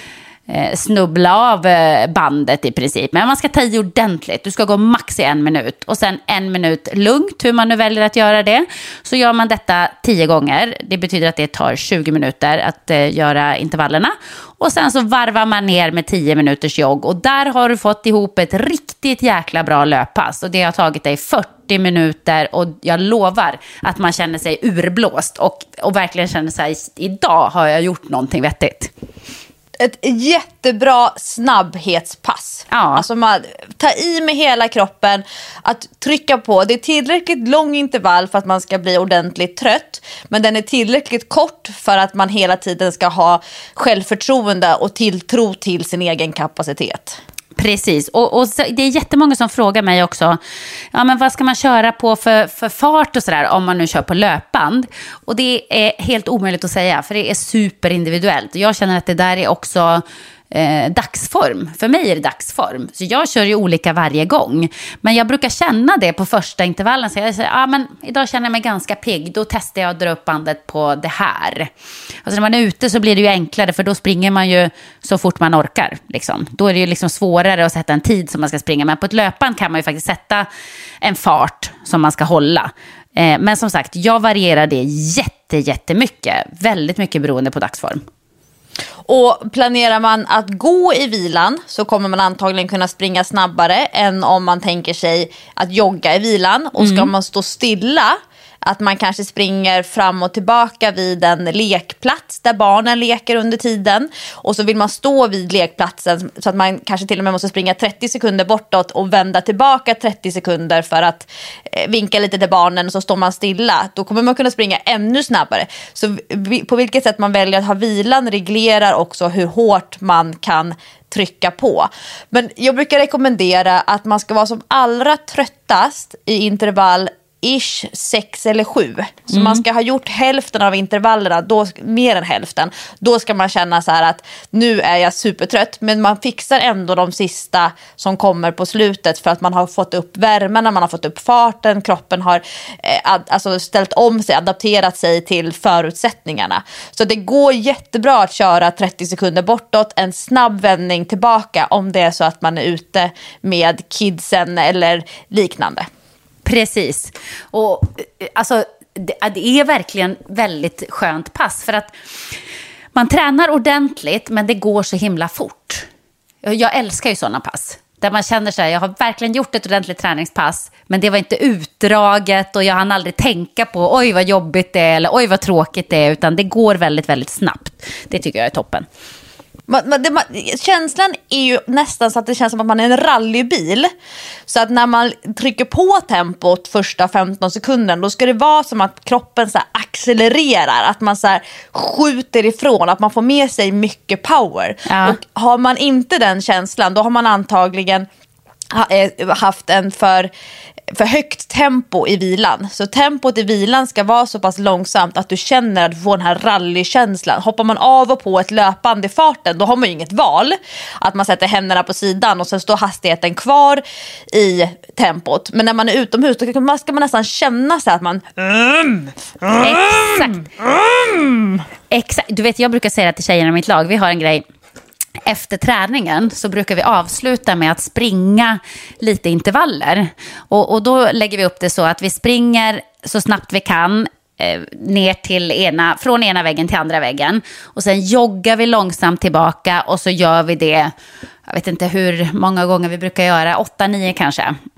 A: snubbla av bandet i princip. Men man ska ta i ordentligt. Du ska gå max i en minut. Och sen en minut lugnt, hur man nu väljer att göra det. Så gör man detta tio gånger. Det betyder att det tar tjugo minuter att eh, göra intervallerna. Och sen så varvar man ner med tio minuters jogg. Och där har du fått ihop ett riktigt jäkla bra löppass. Och det har tagit dig fyrtio minuter. Och jag lovar att man känner sig urblåst. Och, och verkligen känner sig, idag har jag gjort någonting vettigt.
B: Ett jättebra snabbhetspass.
A: Ja.
B: Alltså man tar i med hela kroppen, att trycka på. Det är tillräckligt lång intervall för att man ska bli ordentligt trött, men den är tillräckligt kort för att man hela tiden ska ha självförtroende och tilltro till sin egen kapacitet.
A: Precis, och, och det är jättemånga som frågar mig också, ja men vad ska man köra på för, för fart och sådär om man nu kör på löpband? Och det är helt omöjligt att säga, för det är superindividuellt. Jag känner att det där är också eh, dagsform. För mig är det dagsform. Så jag kör ju olika varje gång. Men jag brukar känna det på första intervallen. Så jag säger, ja men idag känner jag mig ganska pigg. Då testar jag att dra upp bandet på det här. Alltså när man är ute så blir det ju enklare. För då springer man ju så fort man orkar. Liksom. Då är det ju liksom svårare att sätta en tid som man ska springa. Men på ett löpband kan man ju faktiskt sätta en fart som man ska hålla. Eh, men som sagt, jag varierar det jätte, jättemycket. Väldigt mycket beroende på dagsform.
B: Och planerar man att gå i vilan så kommer man antagligen kunna springa snabbare än om man tänker sig att jogga i vilan. Och ska mm. man stå stilla, att man kanske springer fram och tillbaka vid en lekplats där barnen leker under tiden. Och så vill man stå vid lekplatsen så att man kanske till och med måste springa trettio sekunder bortåt och vända tillbaka trettio sekunder för att eh, vinka lite till barnen, och så står man stilla. Då kommer man kunna springa ännu snabbare. Så vi, på vilket sätt man väljer att ha vilan reglerar också hur hårt man kan trycka på. Men jag brukar rekommendera att man ska vara som allra tröttast i intervall ish sex eller sju. Så mm. man ska ha gjort hälften av intervallerna, då, mer än hälften. Då ska man känna så här att nu är jag supertrött, men man fixar ändå de sista som kommer på slutet för att man har fått upp värmen, man har fått upp farten, kroppen har eh, ad, alltså ställt om sig, adapterat sig till förutsättningarna. Så det går jättebra att köra trettio sekunder bortåt, en snabb vändning tillbaka om det är så att man är ute med kidsen eller liknande.
A: Precis. Och alltså det, det är verkligen väldigt skönt pass, för att man tränar ordentligt men det går så himla fort. Jag älskar ju sådana pass där man känner sig, jag har verkligen gjort ett ordentligt träningspass, men det var inte utdraget och jag hann aldrig tänka på oj vad jobbigt det är eller oj vad tråkigt det är, utan det går väldigt väldigt snabbt. Det tycker jag är toppen.
B: Man, man, det, man, känslan är ju nästan så att det känns som att man är en rallybil. Så att när man trycker på tempot första femton sekunder, då ska det vara som att kroppen så här accelererar, att man så här skjuter ifrån, att man får med sig mycket power. Ja. Och har man inte den känslan, då har man antagligen haft en för, för högt tempo i vilan. Så tempot i vilan ska vara så pass långsamt att du känner att du får den här rallykänslan. Hoppar man av och på ett löpande i farten, då har man ju inget val. Att man sätter händerna på sidan och sen står hastigheten kvar i tempot. Men när man är utomhus, då ska man nästan känna sig att man mm,
A: mm, Exakt mm. Exakt. Du vet, jag brukar säga till tjejerna i mitt lag, vi har en grej. Efter träningen så brukar vi avsluta med att springa lite intervaller. Och, och då lägger vi upp det så att vi springer så snabbt vi kan eh, ner till ena, från ena väggen till andra väggen. Och sen joggar vi långsamt tillbaka och så gör vi det, jag vet inte hur många gånger vi brukar göra, åtta, nio kanske.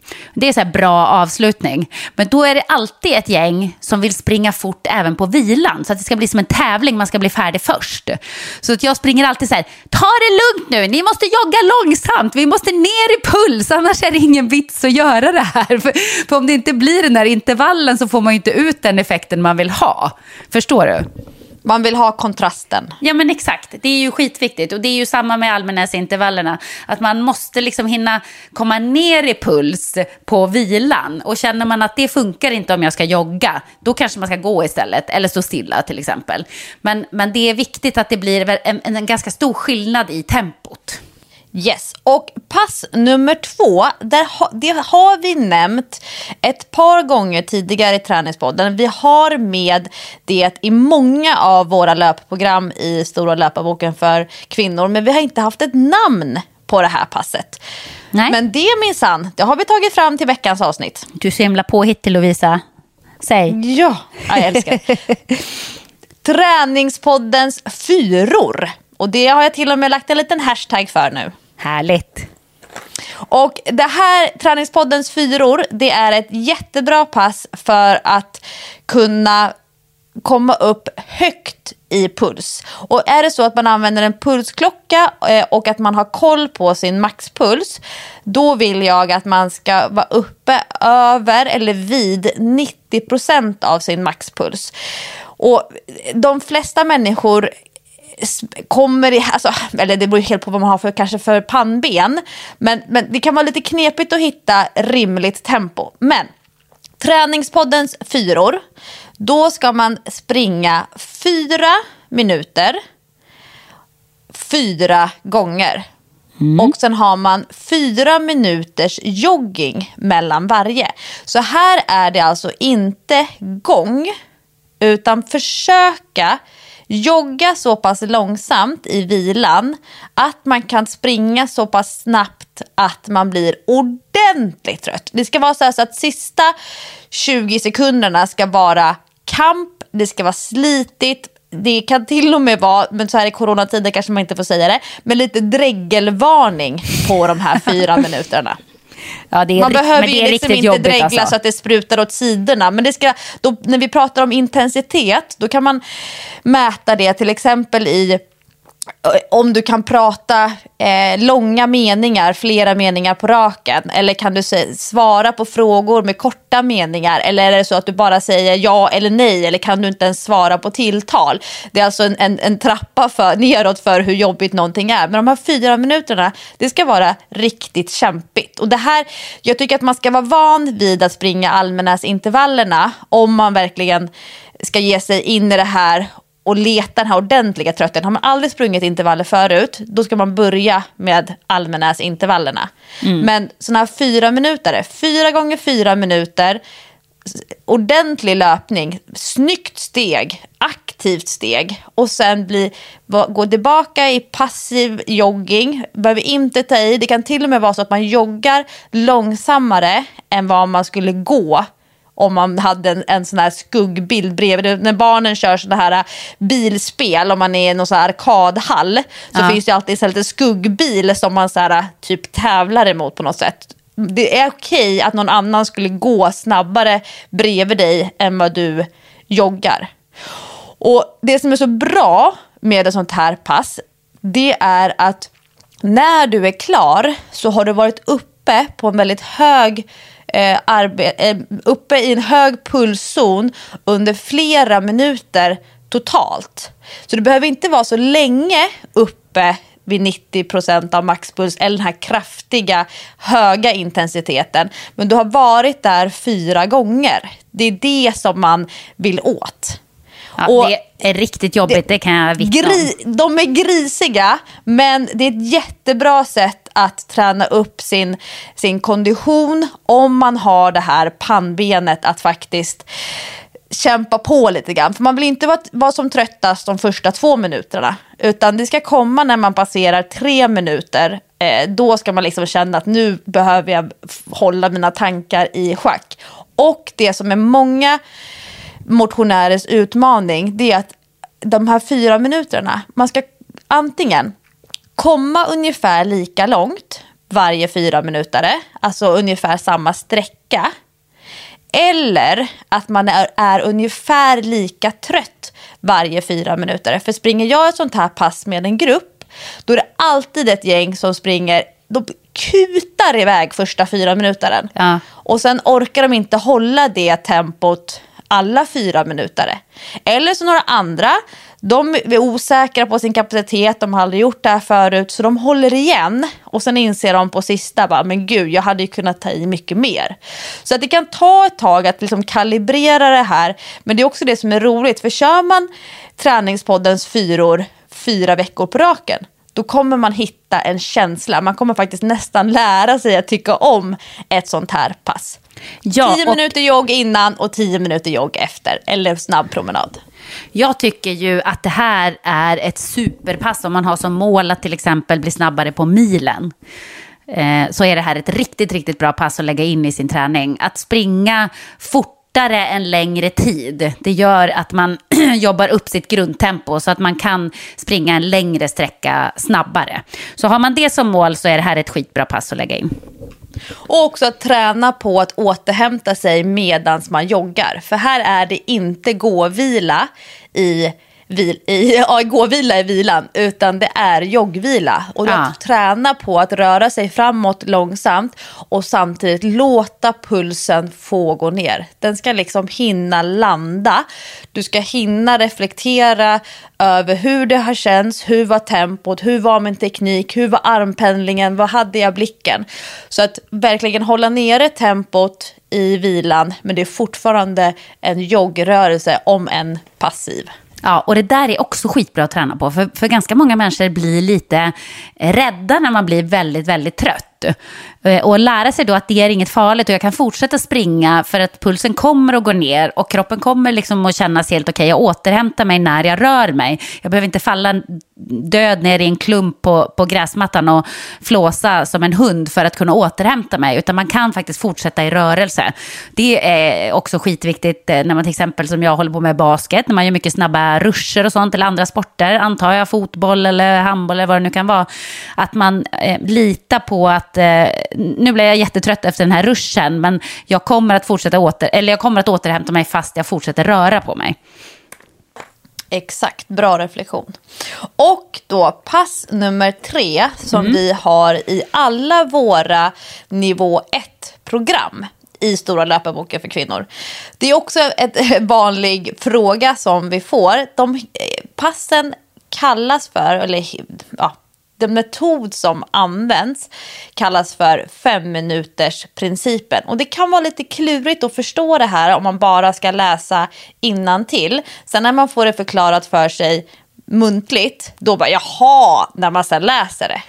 A: Det är så här bra avslutning. Men då är det alltid ett gäng som vill springa fort även på vilan. Så att det ska bli som en tävling, man ska bli färdig först. Så att jag springer alltid så här, ta det lugnt nu, ni måste jogga långsamt. Vi måste ner i puls, annars är det ingen vits att göra det här. För, för om det inte blir den där intervallen så får man ju inte ut den effekten man vill ha. Förstår du?
B: Man vill ha kontrasten.
A: Ja men exakt, det är ju skitviktigt. Och det är ju samma med allmänhetsintervallerna. Att man måste liksom hinna komma ner i puls på vilan. Och känner man att det funkar inte om jag ska jogga, då kanske man ska gå istället. Eller stå stilla till exempel. Men, men det är viktigt att det blir en, en ganska stor skillnad i tempot.
B: Yes, och pass nummer två, där ha, det har vi nämnt ett par gånger tidigare i Träningspodden. Vi har med det i många av våra löpprogram i Stora löparboken för kvinnor, men vi har inte haft ett namn på det här passet.
A: Nej.
B: Men det minsann, det har vi tagit fram till veckans avsnitt.
A: Du är så himla påhittig, Lovisa. Säg.
B: Ja, jag älskar Träningspoddens fyror. Och det har jag till och med lagt en liten hashtag för nu.
A: Härligt.
B: Och det här Träningspoddens fyror, det är ett jättebra pass för att kunna komma upp högt i puls. Och är det så att man använder en pulsklocka och att man har koll på sin maxpuls, då vill jag att man ska vara uppe över eller vid nittio procent av sin maxpuls. Och de flesta människor kommer i, alltså, eller det beror helt på vad man har för, kanske för pannben, men, men det kan vara lite knepigt att hitta rimligt tempo. Men Träningspoddens fyror, då ska man springa fyra minuter fyra gånger. Mm. Och sen har man fyra minuters jogging mellan varje. Så här är det alltså inte gång, utan försöka jogga så pass långsamt i vilan att man kan springa så pass snabbt att man blir ordentligt trött. Det ska vara så, här så att sista tjugo sekunderna ska vara kamp, det ska vara slitigt. Det kan till och med vara, men så här i coronatider kanske man inte får säga det, men lite dräggelvarning på de här fyra minuterna.
A: Ja, det är
B: man
A: rikt,
B: behöver
A: men det
B: ju
A: är
B: liksom
A: riktigt
B: inte
A: jobbigt,
B: dregla
A: alltså.
B: Så att det sprutar åt sidorna. Men det ska, då, när vi pratar om intensitet, då kan man mäta det till exempel i om du kan prata eh, långa meningar, flera meningar på raken, eller kan du se, svara på frågor med korta meningar, eller är det så att du bara säger ja eller nej, eller kan du inte ens svara på tilltal. Det är alltså en, en, en trappa för, neråt för hur jobbigt någonting är. Men de här fyra minuterna, det ska vara riktigt kämpigt. Och det här, jag tycker att man ska vara van vid att springa allmänhetsintervallerna om man verkligen ska ge sig in i det här och leta den här ordentliga trötten. Har man aldrig sprungit intervaller förut, då ska man börja med allmänhetsintervallerna. Mm. Men såna här fyra minuter, fyra gånger fyra minuter, ordentlig löpning, snyggt steg, aktivt steg, och sen bli, gå tillbaka i passiv jogging. Behöver inte ta i. Det kan till och med vara så att man joggar långsammare än vad man skulle gå om man hade en, en sån här skuggbild bredvid. När barnen kör såna här bilspel, om man är i någon sån här arkadhall, så ja. finns det alltid en liten skuggbil som man så här, typ tävlar emot på något sätt. Det är okej att någon annan skulle gå snabbare bredvid dig än vad du joggar. Och det som är så bra med ett sånt här pass, det är att när du är klar så har du varit uppe på en väldigt hög Eh, arbe- eh, uppe i en hög pulszon under flera minuter totalt. Så du behöver inte vara så länge uppe vid nittio procent av maxpuls eller den här kraftiga höga intensiteten, men du har varit där fyra gånger. Det är det som man vill åt.
A: Ja,
B: och
A: det är riktigt jobbigt, det, det kan jag vittna
B: gri-
A: om.
B: De är grisiga, men det är ett jättebra sätt att träna upp sin, sin kondition om man har det här pannbenet att faktiskt kämpa på lite grann. För man vill inte vara, vara som tröttast de första två minuterna, utan det ska komma när man passerar tre minuter. Eh, då ska man liksom känna att nu behöver jag hålla mina tankar i schack. Och det som är många motionärers utmaning, det är att de här fyra minuterna, man ska antingen komma ungefär lika långt varje fyra minuter, alltså ungefär samma sträcka. Eller att man är, är ungefär lika trött varje fyra minuter. För springer jag ett sånt här pass med en grupp, då är det alltid ett gäng som springer, de kutar iväg första fyra minuter.
A: Ja.
B: Och sen orkar de inte hålla det tempot alla fyra minuter. Eller så några andra, de är osäkra på sin kapacitet, de har aldrig gjort det här förut, så de håller igen. Och sen inser de på sista, bara, men gud, jag hade ju kunnat ta i mycket mer. Så att det kan ta ett tag att liksom kalibrera det här. Men det är också det som är roligt, för kör man träningspoddens fyror fyra veckor på raken, då kommer man hitta en känsla. Man kommer faktiskt nästan lära sig att tycka om ett sånt här pass.
A: Ja,
B: tio
A: och
B: minuter jogg innan och tio minuter jogg efter. Eller snabb promenad.
A: jag tycker ju att det här är ett superpass om man har som mål att till exempel bli snabbare på milen. Eh, så är det här ett riktigt, riktigt bra pass att lägga in i sin träning. Att springa fortare en längre tid, det gör att man jobbar upp sitt grundtempo så att man kan springa en längre sträcka snabbare. Så har man det som mål så är det här ett skitbra pass att lägga in.
B: Och också att träna på att återhämta sig medans man joggar. För här är det inte gåvila i, vil, i, ja, gåvila i vilan, utan det är joggvila. Och
A: Ja.
B: att träna på att röra sig framåt långsamt och samtidigt låta pulsen få gå ner. Den ska liksom hinna landa. Du ska hinna reflektera över hur det har känts, hur var tempot, hur var min teknik, hur var armpendlingen, vad hade jag blicken. Så att verkligen hålla nere tempot i vilan, men det är fortfarande en joggrörelse, om en passiv.
A: Ja, och det där är också skitbra att träna på. För, för ganska många människor blir lite rädda när man blir väldigt, väldigt trött. Och lära sig då att det är inget farligt och jag kan fortsätta springa för att pulsen kommer att gå ner och kroppen kommer liksom att kännas helt okej. Jag återhämtar mig när jag rör mig. Jag behöver inte falla död ner i en klump på, på gräsmattan och flåsa som en hund för att kunna återhämta mig, utan man kan faktiskt fortsätta i rörelse. Det är också skitviktigt när man till exempel, som jag håller på med basket, när man gör mycket snabba ruscher och sånt, eller andra sporter, antar jag fotboll eller handboll eller vad det nu kan vara, att man eh, litar på att eh, nu blir jag jättetrött efter den här ruschen, men jag kommer att fortsätta åter, eller jag kommer att återhämta mig fast jag fortsätter röra på mig.
B: Exakt, bra reflektion. Och då pass nummer tre som
A: Mm.
B: vi har i alla våra nivå ett-program i Stora löparboken för kvinnor. Det är också en vanlig fråga som vi får. De passen kallas för, eller ja, den metod som används kallas för fem minuters principen. Och det kan vara lite klurigt att förstå det här om man bara ska läsa innantill. Sen när man får det förklarat för sig muntligt, då bara jaha, när man sen läser det.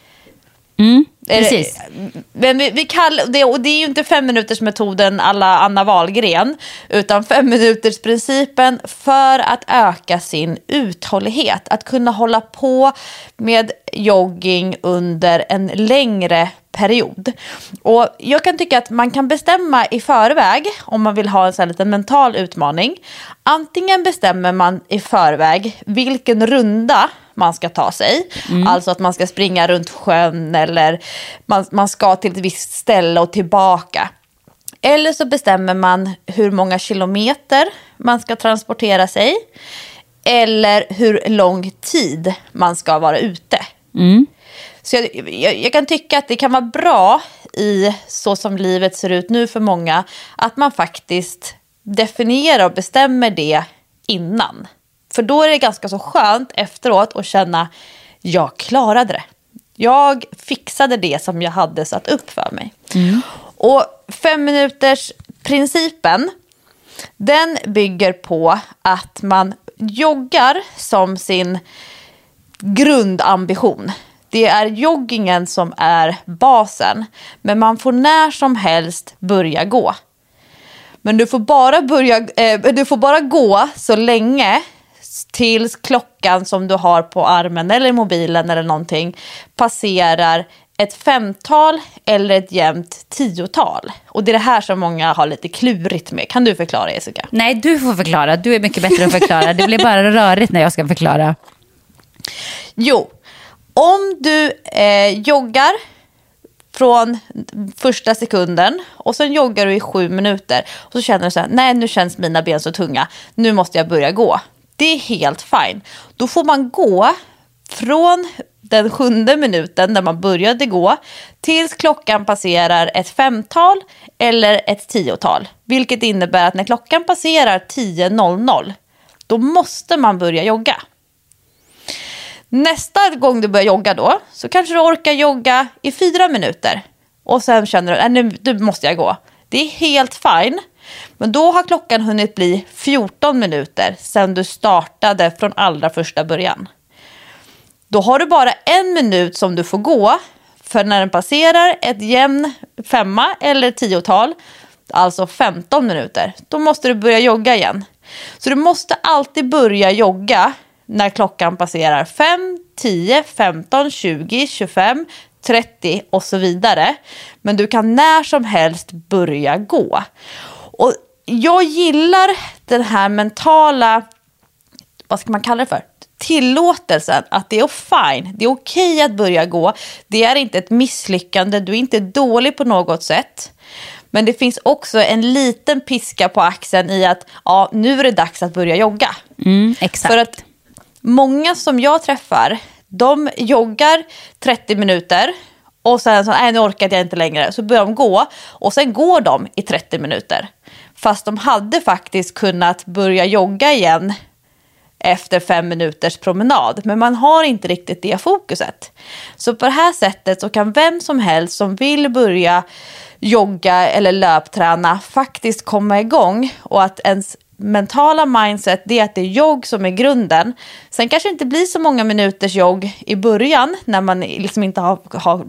A: Mm, precis.
B: Men vi, vi kallar det, och det är ju inte fem minuters metoden alla Anna Wahlgren, utan fem minuters principen för att öka sin uthållighet, att kunna hålla på med jogging under en längre period. Och jag kan tycka att man kan bestämma i förväg om man vill ha en sån här liten mental utmaning. Antingen bestämmer man i förväg vilken runda man ska ta sig. Mm. Alltså att man ska springa runt sjön eller man, man ska till ett visst ställe och tillbaka. Eller så bestämmer man hur många kilometer man ska transportera sig. Eller hur lång tid man ska vara ute.
A: Mm.
B: Så jag, jag, jag kan tycka att det kan vara bra i så som livet ser ut nu för många, att man faktiskt definierar och bestämmer det innan. För då är det ganska så skönt efteråt att känna, jag klarade det. Jag fixade det som jag hade satt upp för mig. Mm. Och fem minuters principen, den bygger på att man joggar som sin grundambition. Det är joggingen som är basen, men man får när som helst börja gå. Men du får bara börja, eh, du får bara gå så länge tills klockan som du har på armen eller mobilen eller någonting passerar ett femtal eller ett jämnt tiotal. Och det är det här som många har lite klurigt med. Kan du förklara, Jessica?
A: Nej, du får förklara. Du är mycket bättre att förklara. Det blir bara rörigt när jag ska förklara.
B: Jo, om du eh, joggar från första sekunden och sen joggar du i sju minuter och så känner du så här, nej nu känns mina ben så tunga, nu måste jag börja gå. Det är helt fine. Då får man gå från den sjunde minuten när man började gå tills klockan passerar ett femtal eller ett tiotal. Vilket innebär att när klockan passerar tio noll noll då måste man börja jogga. Nästa gång du börjar jogga då så kanske du orkar jogga i fyra minuter. Och sen känner du, nej nu, nu måste jag gå. Det är helt fine. Men då har klockan hunnit bli fjorton minuter sedan du startade från allra första början. Då har du bara en minut som du får gå. För när den passerar ett jämn femma eller tiotal, alltså femton minuter, då måste du börja jogga igen. Så du måste alltid börja jogga när klockan passerar fem, tio, femton, tjugo, tjugofem, trettio och så vidare. Men du kan när som helst börja gå. Och jag gillar den här mentala, vad ska man kalla det för? Tillåtelsen att det är fine, det är okej att börja gå. Det är inte ett misslyckande, du är inte dålig på något sätt. Men det finns också en liten piska på axeln i att ja, nu är det dags att börja jogga.
A: Mm, exakt.
B: För att många som jag träffar, de joggar trettio minuter och sen så, nej nu orkade jag inte längre. Så börjar de gå och sen går de i trettio minuter. Fast de hade faktiskt kunnat börja jogga igen efter fem minuters promenad. Men man har inte riktigt det fokuset. Så på det här sättet så kan vem som helst som vill börja jogga eller löpträna faktiskt komma igång. Och att ens mentala mindset, det är att det är jogg som är grunden. Sen kanske det inte blir så många minuters jogg i början när man liksom inte har, har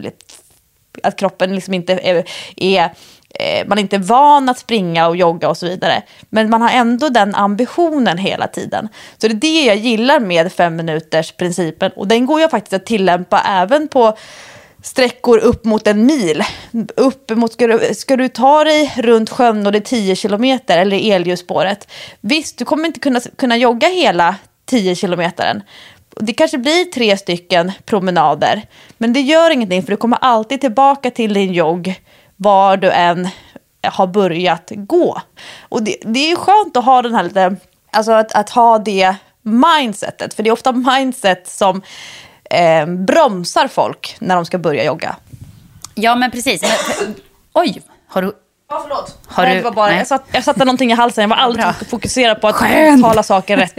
B: att kroppen liksom inte är, är man är inte van att springa och jogga och så vidare. Men man har ändå den ambitionen hela tiden. Så det är det jag gillar med fem minuters principen. Och den går jag faktiskt att tillämpa även på sträckor upp mot en mil. Upp mot, ska, du, ska du ta dig runt sjön och det är tio kilometer eller elljusspåret. Visst, du kommer inte kunna, kunna jogga hela tio kilometer. Det kanske blir tre stycken promenader. Men det gör ingenting för du kommer alltid tillbaka till din jogg var du än har börjat gå. Och det, det är ju skönt att ha den här lite, alltså att, att ha det mindsetet. För det är ofta mindset som eh, bromsar folk när de ska börja jogga.
A: Ja, men precis. Men, oj, har du...
B: Ja, förlåt.
A: Har
B: Nej,
A: du...
B: det var bara, jag, satt, jag satte någonting i halsen. Jag var alltid fokuserad på att
A: Skönt.
B: tala saker rätt.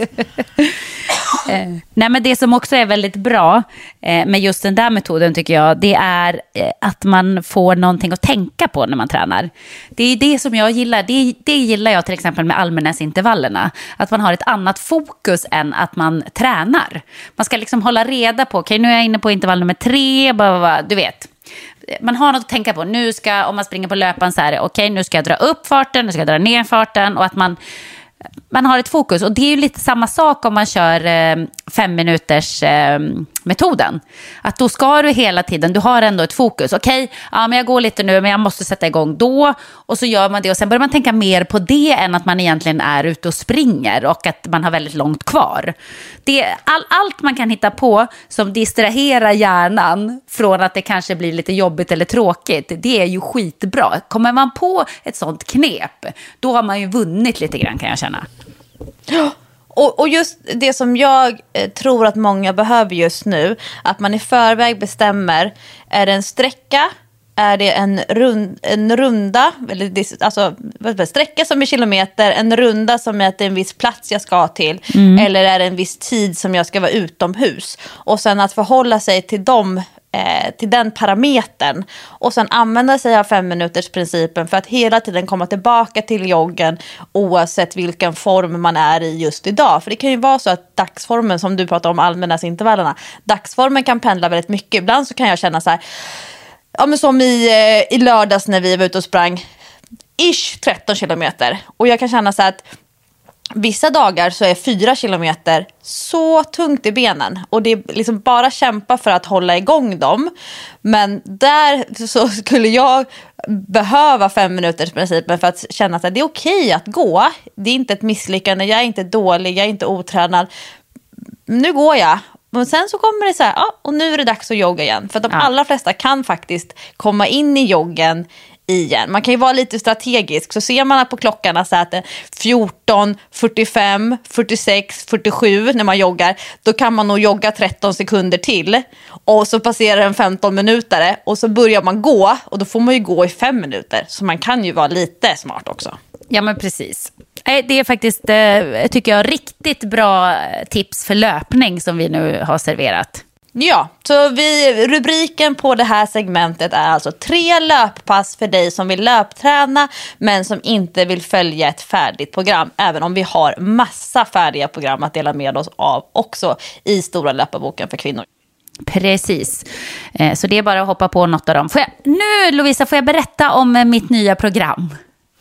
A: Eh, nej, men det som också är väldigt bra eh, med just den där metoden tycker jag, det är eh, att man får någonting att tänka på när man tränar. Det är det som jag gillar. Det, det gillar jag till exempel med Almenäsintervallerna. Att man har ett annat fokus än att man tränar. Man ska liksom hålla reda på, okej, nu är jag inne på intervall nummer tre, bara, bara, du vet. Man har något att tänka på. Nu ska, om man springer på löpan så här, okej, nu ska jag dra upp farten, nu ska jag dra ner farten, och att man Man har ett fokus, och det är ju lite samma sak om man kör eh, fem minuters eh, metoden. Att då ska du hela tiden, du har ändå ett fokus. Okej, ja, men jag går lite nu, men jag måste sätta igång då. Och så gör man det, och sen börjar man tänka mer på det än att man egentligen är ute och springer och att man har väldigt långt kvar. Det är all, allt man kan hitta på som distraherar hjärnan från att det kanske blir lite jobbigt eller tråkigt, det är ju skitbra. Kommer man på ett sånt knep, då har man ju vunnit lite grann, kan jag känna.
B: Och, och just det som jag eh, tror att många behöver just nu, att man i förväg bestämmer, är det en sträcka, är det en, rund, en runda, eller alltså sträcka som är kilometer, en runda som är att det är en viss plats jag ska till, mm. eller är det en viss tid som jag ska vara utomhus, och sen att förhålla sig till dem, eh, till den parametern, och sen använda sig av fem minuters principen för att hela tiden komma tillbaka till joggen oavsett vilken form man är i just idag. För det kan ju vara så att dagsformen, som du pratar om, Almenäsintervallerna, dagsformen kan pendla väldigt mycket. Ibland så kan jag känna så här, ja, men som i, i lördags när vi var ute och sprang ish tretton kilometer, och jag kan känna så här att vissa dagar så är fyra kilometer så tungt i benen, och det är liksom bara kämpa för att hålla igång dem. Men där så skulle jag behöva fem minuters principen för att känna att det är okej att gå. Det är inte ett misslyckande, jag är inte dålig, jag är inte otränad. Nu går jag, Men sen så kommer det så här, ja, och nu är det dags att jogga igen. För att de
A: Ja.
B: allra flesta kan faktiskt komma in i joggen igen. Man kan ju vara lite strategisk. Så ser man på klockan så att det är fjorton, fyrtiofem, fyrtiosex, fyrtiosju när man joggar. Då kan man nog jogga tretton sekunder till. Och så passerar en femton minuter. Och så börjar man gå. Och då får man ju gå i fem minuter. Så man kan ju vara lite smart också.
A: Ja, men precis. Det är faktiskt, eh, tycker jag, riktigt bra tips för löpning som vi nu har serverat.
B: Ja, så vi, rubriken på det här segmentet är alltså tre löppass för dig som vill löpträna men som inte vill följa ett färdigt program. Även om vi har massa färdiga program att dela med oss av också i Stora löparboken för kvinnor.
A: Precis. Eh, så det är bara att hoppa på något av dem. Får jag, nu, Lovisa, får jag berätta om eh, mitt nya program?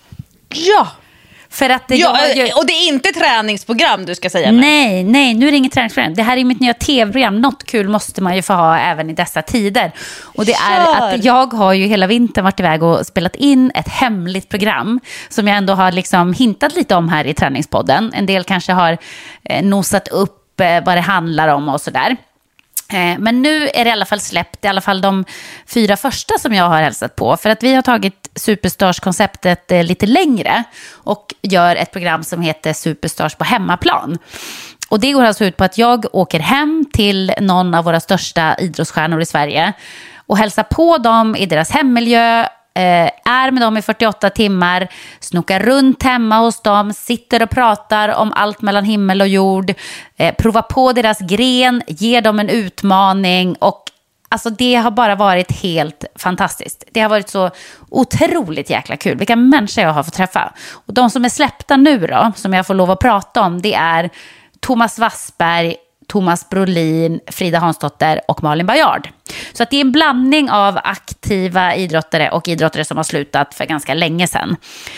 B: Ja!
A: För att det,
B: Ja,
A: jag,
B: och det är inte träningsprogram du ska säga nu.
A: Nej, nej, nu är det inget träningsprogram. Det här är mitt nya tv-program. Något kul måste man ju få ha även i dessa tider. Och det är
B: Kör.
A: att jag har ju hela vintern varit iväg och spelat in ett hemligt program som jag ändå har liksom hintat lite om här i träningspodden. En del kanske har eh, nosat upp eh, vad det handlar om och sådär. Men nu är det i alla fall släppt, i alla fall de fyra första som jag har hälsat på. För att vi har tagit Superstars-konceptet lite längre och gör ett program som heter Superstars på hemmaplan. Och det går alltså ut på att jag åker hem till någon av våra största idrottsstjärnor i Sverige och hälsar på dem i deras hemmiljö, är med dem i fyrtioåtta timmar, snokar runt hemma hos dem, sitter och pratar om allt mellan himmel och jord, eh, provar på deras gren, ger dem en utmaning och alltså det har bara varit helt fantastiskt. Det har varit så otroligt jäkla kul. Vilka människor jag har fått träffa. Och de som är släppta nu då, som jag får lov att prata om, det är Thomas Wassberg, Thomas Brolin, Frida Hansdotter och Malin Bajard. Så att det är en blandning av aktiva idrottare och idrottare som har slutat för ganska länge sedan.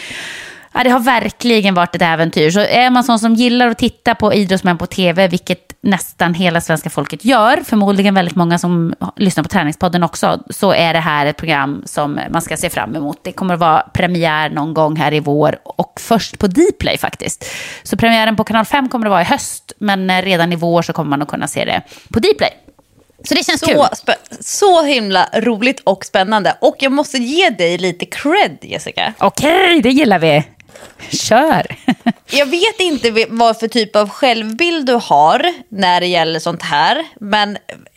A: Ja, det har verkligen varit ett äventyr. Så är man sån som gillar att titta på idrottsmän på tv, vilket nästan hela svenska folket gör, förmodligen väldigt många som lyssnar på träningspodden också, så är det här ett program som man ska se fram emot. Det kommer att vara premiär någon gång här i vår och först på Dplay faktiskt. Så premiären på kanal fem kommer att vara i höst, men redan i vår så kommer man att kunna se det på Dplay. Så det känns
B: så,
A: kul.
B: Spä- så himla roligt och spännande. Och jag måste ge dig lite cred, Jessica.
A: Okej, det gillar vi. Kör.
B: Jag vet inte vad för typ av självbild du har när det gäller sånt här. Men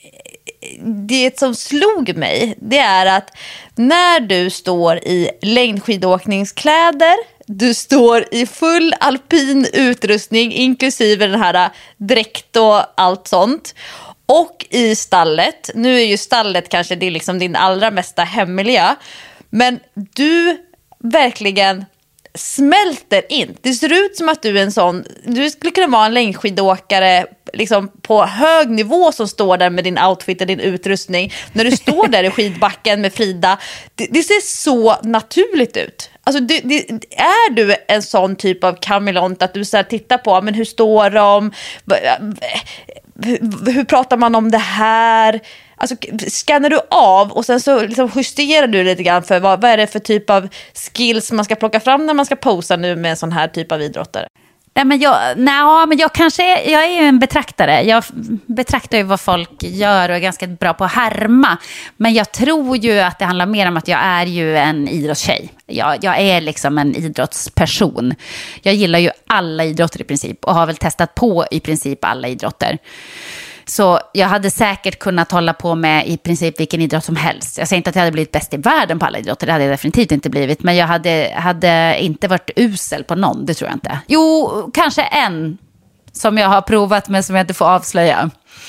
B: det som slog mig, det är att när du står i längdskidåkningskläder, du står i full alpin utrustning inklusive den här dräkt och allt sånt. Och i stallet, nu är ju stallet kanske det är liksom din allra mesta hemmiljö, men du verkligen smälter in. Det ser ut som att du är en sån, du skulle kunna vara en längdskidåkare liksom på hög nivå som står där med din outfit och din utrustning. När du står där i skidbacken med Frida, det, det ser så naturligt ut. Alltså, det, det, är du en sån typ av kameleont att du så här tittar på, men hur står de? Hur, hur pratar man om det här? Alltså, scannar du av och sen så liksom justerar du lite grann för vad, vad är det för typ av skills man ska plocka fram när man ska posa nu med en sån här typ av idrottare?
A: Nej, men jag, nej, men jag kanske är, jag är ju en betraktare. Jag betraktar ju vad folk gör och är ganska bra på att härma. Men jag tror ju att det handlar mer om att jag är ju en idrottstjej. Jag, jag är liksom en idrottsperson. Jag gillar ju alla idrotter i princip och har väl testat på i princip alla idrotter. Så jag hade säkert kunnat hålla på med i princip vilken idrott som helst. Jag säger inte att jag hade blivit bäst i världen på alla idrotter. Det hade jag definitivt inte blivit. Men jag hade, hade inte varit usel på någon, det tror jag inte. Jo, kanske en som jag har provat men som jag inte får avslöja.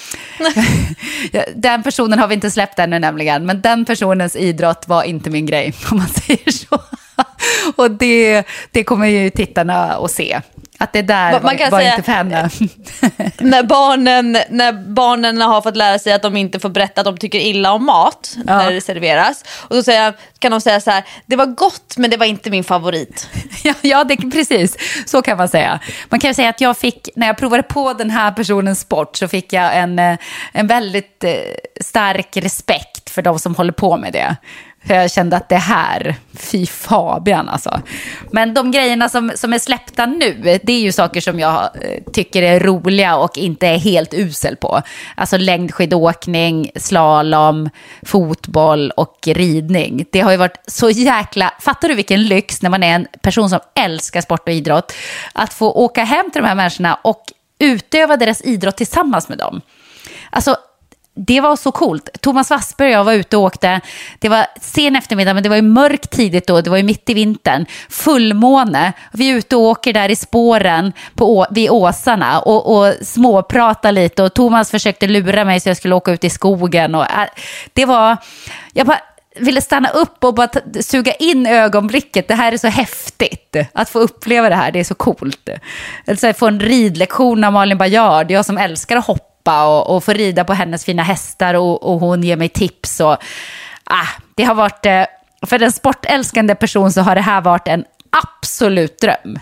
A: Den personen har vi inte släppt ännu nämligen. Men den personens idrott var inte min grej, om man säger så. Och det, det kommer ju tittarna att se. Att det där man var, var inte för henne.
B: när, barnen, när barnen har fått lära sig att de inte får berätta att de tycker illa om mat, ja, när det serveras. Och då säger, kan de säga så här: det var gott men det var inte min favorit.
A: Ja, ja det, precis. Så kan man säga. Man kan ju säga att jag fick, när jag provade på den här personens sport, så fick jag en, en väldigt stark respekt för de som håller på med det. Jag kände att det här, fy Fabian alltså. Men de grejerna som, som är släppta nu, det är ju saker som jag tycker är roliga och inte är helt usel på. Alltså längdskidåkning, slalom, fotboll och ridning. Det har ju varit så jäkla... Fattar du vilken lyx när man är en person som älskar sport och idrott, att få åka hem till de här människorna och utöva deras idrott tillsammans med dem. Alltså... Det var så coolt. Thomas Wassberg och jag var ute och åkte. Det var sen eftermiddag, men det var ju mörkt tidigt då. Det var ju mitt i vintern. Fullmåne. Vi är ute och åker där i spåren på, vid åsarna och, och småpratar lite. Och Thomas försökte lura mig så jag skulle åka ut i skogen. Och, äh, det var... Jag bara ville stanna upp och bara t- suga in ögonblicket. Det här är så häftigt. Att få uppleva det här, det är så coolt. Alltså, få en ridlektion av Malin Bajard. Jag som älskar att hoppa. Och, och få rida på hennes fina hästar och, och hon ger mig tips och ah, det har varit för en sportälskande person så har det här varit en absolut dröm.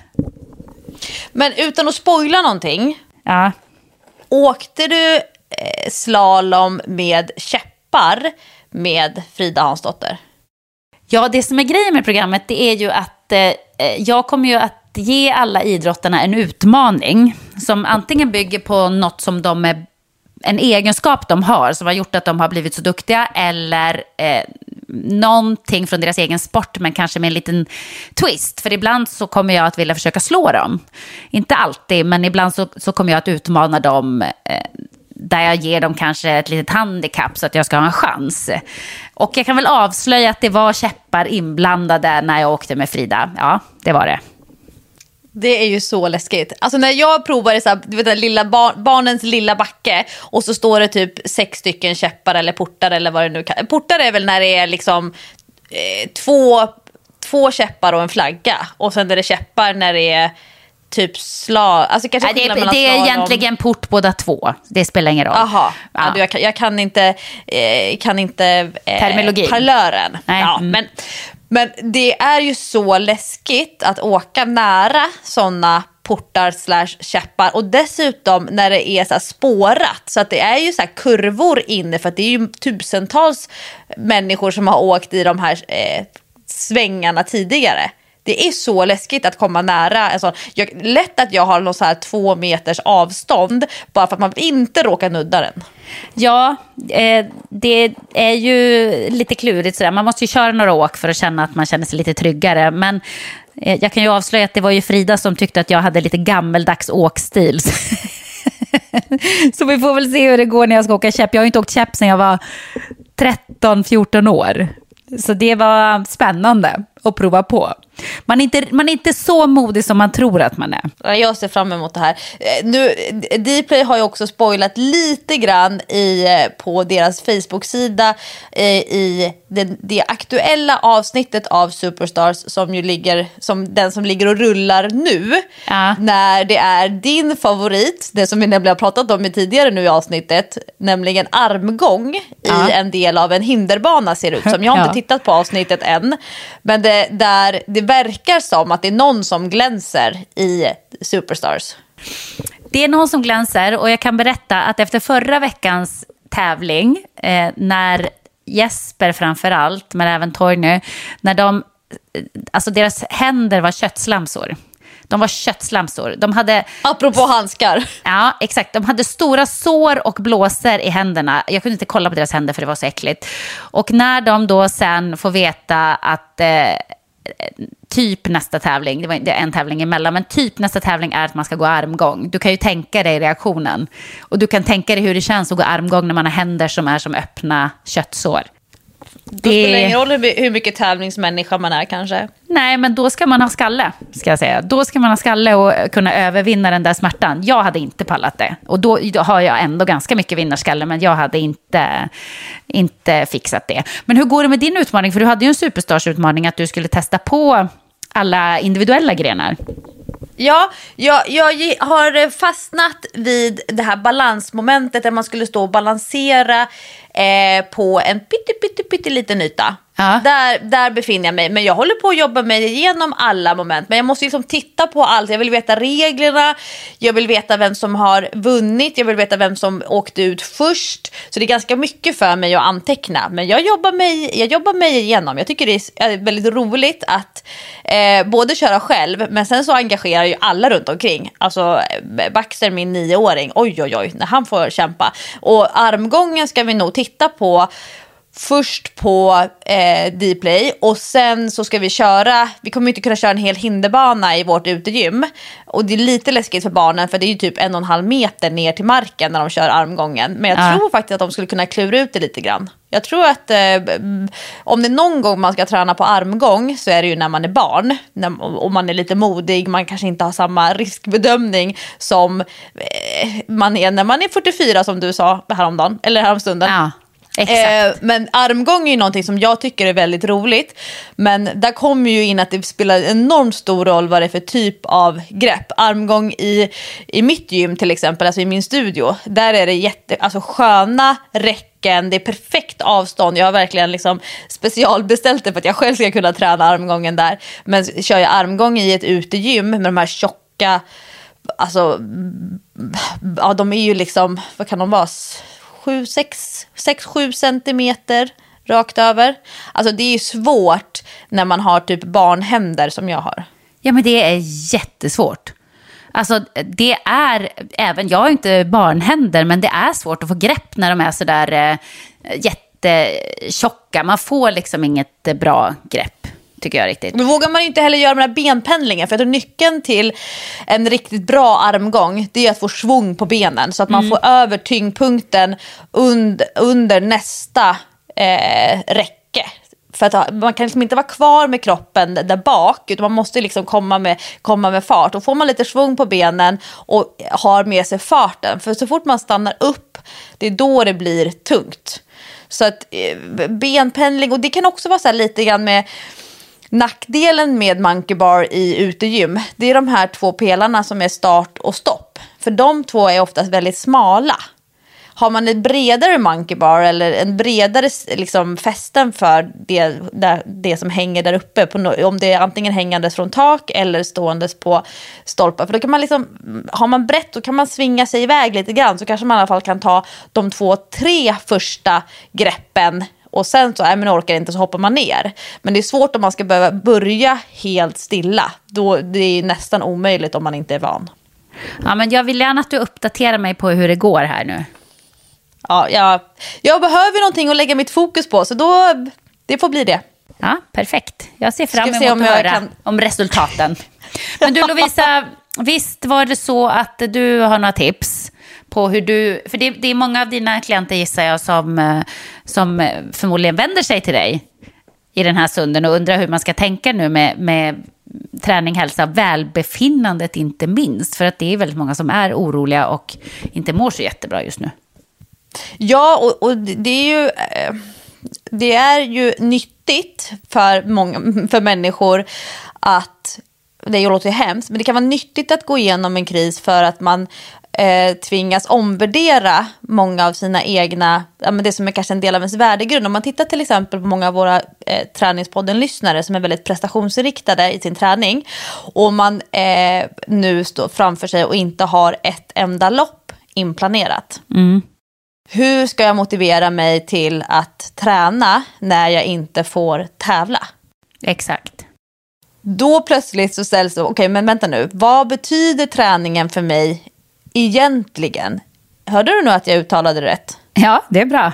B: Men utan att spoila någonting,
A: ja.
B: Åkte du eh, slalom med käppar med Frida Hansdotter?
A: Ja, det som är grejen med programmet det är ju att eh, jag kommer ju att ge alla idrottarna en utmaning som antingen bygger på något som de är en egenskap de har som har gjort att de har blivit så duktiga eller eh, någonting från deras egen sport men kanske med en liten twist. För ibland så kommer jag att vilja försöka slå dem. Inte alltid, men ibland så, så kommer jag att utmana dem eh, där jag ger dem kanske ett litet handikapp så att jag ska ha en chans. Och jag kan väl avslöja att det var käppar inblandade när jag åkte med Frida. Ja, det var det.
B: Det är ju så läskigt. Alltså när jag provade så här, du vet, den lilla bar- barnens lilla backe och så står det typ sex stycken käppar eller portar eller vad det nu kan. Portar är väl när det är liksom eh, två, två käppar och en flagga. Och sen är det käppar när det är typ slag. Alltså kanske
A: Nej, det är, det är egentligen port båda två. Det spelar ingen roll.
B: Jaha,
A: ja.
B: ja, jag, kan, jag kan inte, eh, kan inte eh,
A: terminologi.
B: Parlören.
A: Nej.
B: Ja,
A: Mm.
B: men, men det är ju så läskigt att åka nära sådana portar slash käppar och dessutom när det är så här spårat så att det är ju så här kurvor inne för att det är ju tusentals människor som har åkt i de här eh, svängarna tidigare. Det är så läskigt att komma nära. Alltså, jag, lätt att jag har någon så här två meters avstånd bara för att man inte råkar nudda den.
A: Ja, eh, det är ju lite klurigt sådär. Man måste ju köra några åk för att känna att man känner sig lite tryggare. Men eh, jag kan ju avslöja att det var ju Frida som tyckte att jag hade lite gammeldags åkstil. Så vi får väl se hur det går när jag ska åka käpp. Jag har ju inte åkt käpp sedan jag var tretton fjorton år. Så det var spännande att prova på. Man är, inte, man är inte så modig som man tror att man är.
B: Jag ser fram emot det här. Nu, Dplay har ju också spoilat lite grann i, på deras Facebook-sida i det, det aktuella avsnittet av Superstars som ju ligger som den som ligger och rullar nu.
A: Ja.
B: När det är din favorit, det som vi nämligen har pratat om i tidigare nu i avsnittet, nämligen armgång
A: Ja.
B: i en del av en hinderbana ser ut som. Jag har
A: Ja.
B: inte tittat på avsnittet än, men det, där det verkar som att det är någon som glänser i Superstars.
A: Det är någon som glänser och jag kan berätta att efter förra veckans tävling eh, när Jesper framförallt, men även Torgny, när de, alltså deras händer var köttslamsor. De var köttslamsor. De hade...
B: Apropå handskar.
A: Ja, exakt. De hade stora sår och blåsor i händerna. Jag kunde inte kolla på deras händer för det var så äckligt. Och när de då sen får veta att eh, typ nästa tävling, det var det är en tävling emellan, men typ nästa tävling är att man ska gå armgång. Du kan ju tänka dig reaktionen. Och du kan tänka dig hur det känns att gå armgång när man har händer som är som öppna köttsår.
B: Det spelar ingen roll hur mycket tävlingsmänniska man är kanske.
A: Nej, men då ska man ha skalle, ska jag säga. Då ska man ha skalle och kunna övervinna den där smärtan. Jag hade inte pallat det. Och då, då har jag ändå ganska mycket vinnarskalle, men jag hade inte, inte fixat det. Men hur går det med din utmaning? För du hade ju en Superstars-utmaning att du skulle testa på alla individuella grenar.
B: Ja, jag, jag har fastnat vid det här balansmomentet där man skulle stå och balansera eh, på en pytte, pytte, pytte liten yta.
A: Ja.
B: Där, där befinner jag mig. Men jag håller på att jobba mig igenom alla moment. Men jag måste liksom titta på allt. Jag vill veta reglerna. Jag vill veta vem som har vunnit. Jag vill veta vem som åkte ut först. Så det är ganska mycket för mig att anteckna. Men jag jobbar mig, jag jobbar mig igenom. Jag tycker det är väldigt roligt att eh, både köra själv. Men sen så engagerar ju alla runt omkring. Alltså Baxter, min nioåring. Oj, oj, oj. När han får kämpa. Och armgången ska vi nog titta på. Först på eh, D-Play och sen så ska vi köra, vi kommer inte kunna köra en hel hinderbana i vårt utegym och det är lite läskigt för barnen för det är ju typ en och en halv meter ner till marken när de kör armgången, men jag ja. tror faktiskt att de skulle kunna klura ut det lite grann. Jag tror att eh, om det är någon gång man ska träna på armgång så är det ju när man är barn när, och man är lite modig, man kanske inte har samma riskbedömning som eh, man är när man är fyrtiofyra som du sa häromdagen, eller häromstunden.
A: Ja.
B: Eh, men armgång är ju någonting som jag tycker är väldigt roligt. Men där kommer ju in att det spelar enormt stor roll vad det är för typ av grepp. Armgång i, i mitt gym till exempel, alltså i min studio. Där är det jätte, alltså sköna räcken, det är perfekt avstånd. Jag har verkligen liksom specialbeställt det för att jag själv ska kunna träna armgången där. Men kör jag armgång i ett utegym med de här tjocka, alltså ja, de är ju liksom, vad kan de vara? sju, sex, sex, sju centimeter rakt över. Alltså det är ju svårt när man har typ barnhänder som jag har.
A: Ja, men det är jättesvårt. Alltså det är, även jag har inte barnhänder, men det är svårt att få grepp när de är sådär eh, jättetjocka. Man får liksom inget eh, bra grepp. Tycker jag riktigt.
B: Men vågar man inte heller göra den här benpendlingen, för att nyckeln till en riktigt bra armgång det är att få svung på benen så att man mm. får över tyngdpunkten und, under nästa eh, räcke. För att man kan liksom inte vara kvar med kroppen där bak, utan man måste liksom komma med, komma med fart. Och får man lite svung på benen och har med sig farten, för så fort man stannar upp, det är då det blir tungt. Så att eh, benpendling, och det kan också vara så här lite grann med nackdelen med Monkey Bar i utegym, det är de här två pelarna som är start och stopp. För de två är oftast väldigt smala. Har man ett bredare Monkey Bar eller en bredare liksom, fästen för det, det, det som hänger där uppe, på, om det är antingen hängandes från tak eller ståendes på stolpar. För då kan man liksom, har man brett så kan man svinga sig iväg lite grann, så kanske man i alla fall kan ta de två, tre första greppen. Och sen så, nej men orkar inte, så hoppar man ner. Men det är svårt om man ska behöva börja helt stilla. Då, det är nästan omöjligt om man inte är van.
A: Ja, men jag vill gärna att du uppdaterar mig på hur det går här nu.
B: Ja, jag, jag behöver någonting att lägga mitt fokus på, så då, det får bli det.
A: Ja, perfekt. Jag ser fram emot
B: om
A: att höra
B: kan...
A: om resultaten. Men du Lovisa, visst var det så att du har några tips på hur du, för det, det är många av dina klienter gissar jag som, som förmodligen vänder sig till dig i den här stunden och undrar hur man ska tänka nu med, med träning, hälsa, välbefinnandet inte minst, för att det är väldigt många som är oroliga och inte mår så jättebra just nu.
B: Ja, och, och det är ju det är ju nyttigt för många, för människor att, det låter ju hemskt, men det kan vara nyttigt att gå igenom en kris för att man eh, tvingas omvärdera många av sina egna, ja, men det som är kanske en del av ens värdegrund. Om man tittar till exempel på många av våra eh, träningspodden-lyssnare som är väldigt prestationsinriktade i sin träning, och man eh, nu står framför sig och inte har ett enda lopp inplanerat.
A: Mm.
B: Hur ska jag motivera mig till att träna när jag inte får tävla?
A: Exakt.
B: Då plötsligt så ställs det, okej okay, men vänta nu, vad betyder träningen för mig egentligen? Hörde du nu att jag uttalade det rätt?
A: Ja, det är bra.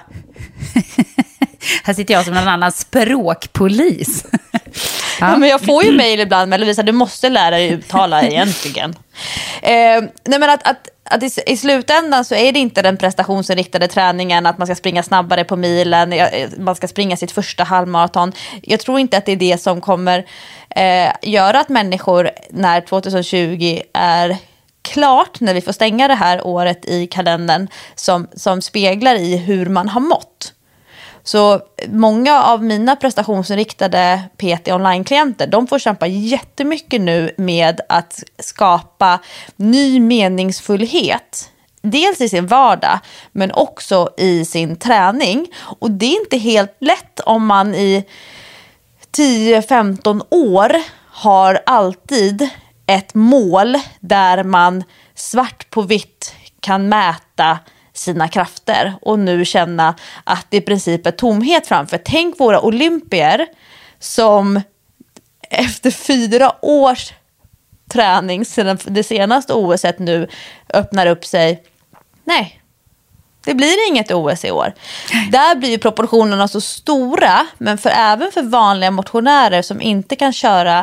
A: Här sitter jag som någon annan språkpolis.
B: Ja. Ja, men jag får ju mejl ibland med Lovisa, du måste lära dig uttala egentligen. Eh, nej men att, att, att i, i slutändan så är det inte den prestationsinriktade träningen, att man ska springa snabbare på milen, man ska springa sitt första halvmaraton. Jag tror inte att det är det som kommer eh, göra att människor när tjugohundratjugo är klart, när vi får stänga det här året i kalendern, som, som speglar i hur man har mått. Så många av mina prestationsinriktade P T online-klienter, de får kämpa jättemycket nu med att skapa ny meningsfullhet. Dels i sin vardag, men också i sin träning. Och det är inte helt lätt om man i tio femton år har alltid ett mål där man svart på vitt kan mäta sina krafter och nu känna att det i princip är tomhet framför. Tänk våra olympier som efter fyra års träning sedan det senaste O S nu öppnar upp sig. Nej, det blir inget O S i år. Där blir ju proportionerna så stora, men för även för vanliga motionärer som inte kan köra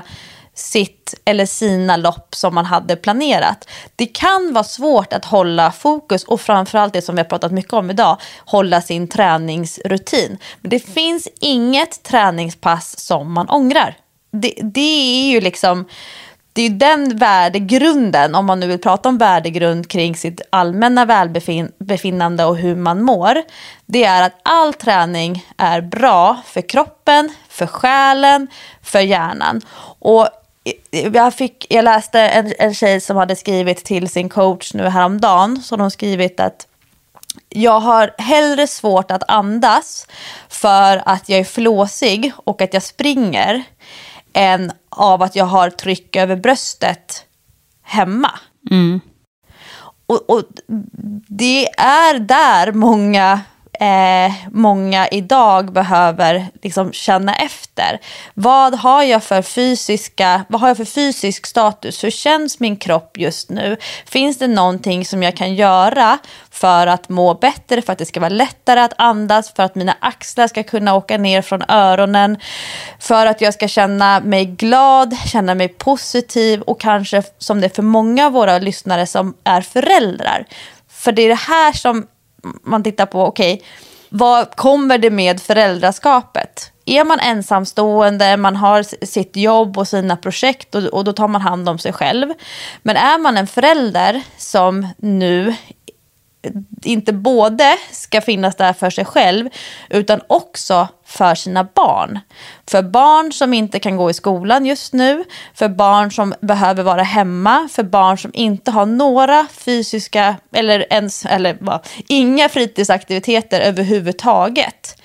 B: sitt eller sina lopp som man hade planerat. Det kan vara svårt att hålla fokus och framförallt det som vi har pratat mycket om idag, hålla sin träningsrutin. Men det finns inget träningspass som man ångrar. Det, det är ju liksom, det är ju den värdegrunden, om man nu vill prata om värdegrund kring sitt allmänna välbefinnande och hur man mår. Det är att all träning är bra för kroppen, för själen, för hjärnan. Och jag, fick, jag läste en, en tjej som hade skrivit till sin coach nu häromdagen. Så de skrivit att jag har hellre svårt att andas för att jag är flåsig och att jag springer än av att jag har tryck över bröstet hemma. Mm. Och, och det är där många, eh, många idag behöver liksom känna efter. Vad har jag för fysiska, vad har jag för fysisk status? Hur känns min kropp just nu? Finns det någonting som jag kan göra för att må bättre, för att det ska vara lättare att andas, för att mina axlar ska kunna åka ner från öronen, för att jag ska känna mig glad, känna mig positiv och kanske som det är för många av våra lyssnare som är föräldrar. För det är det här som man tittar på, okej, okay, vad kommer det med föräldraskapet? Är man ensamstående, man har sitt jobb och sina projekt och, och då tar man hand om sig själv. Men är man en förälder som nu inte både ska finnas där för sig själv utan också för sina barn. För barn som inte kan gå i skolan just nu, för barn som behöver vara hemma, för barn som inte har några fysiska eller ens eller va, inga fritidsaktiviteter överhuvudtaget.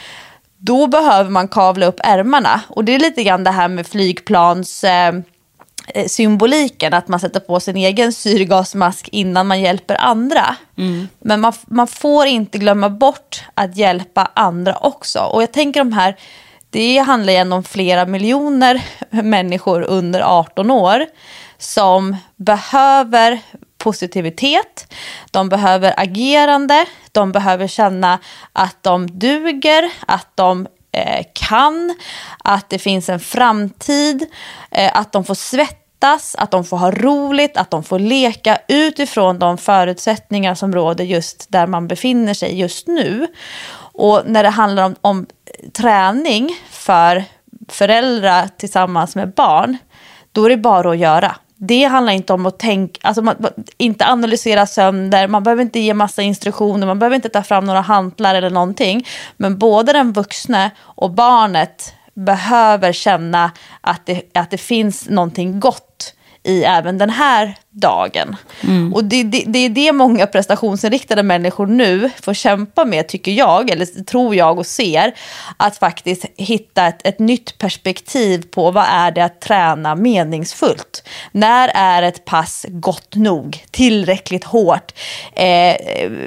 B: Då behöver man kavla upp ärmarna. Och det är lite grann det här med flygplans eh, symboliken, att man sätter på sin egen syrgasmask innan man hjälper andra. Mm. Men man, man får inte glömma bort att hjälpa andra också. Och jag tänker de här, det handlar igen om flera miljoner människor under arton år som behöver positivitet, de behöver agerande, de behöver känna att de duger, att de kan, att det finns en framtid, att de får svettas, att de får ha roligt, att de får leka utifrån de förutsättningar som råder just där man befinner sig just nu. Och när det handlar om, om träning för föräldrar tillsammans med barn, då är det bara att göra. Det handlar inte om att tänka, alltså man, inte analysera sönder, man behöver inte ge massa instruktioner, man behöver inte ta fram några hantlar eller någonting. Men både den vuxna och barnet behöver känna att det, att det finns någonting gott i även den här dagen. Mm. Och det, det, det är det många prestationsinriktade människor nu får kämpa med, tycker jag, eller tror jag och ser, att faktiskt hitta ett, ett nytt perspektiv på vad är det att träna meningsfullt. När är ett pass gott nog, tillräckligt hårt? Eh,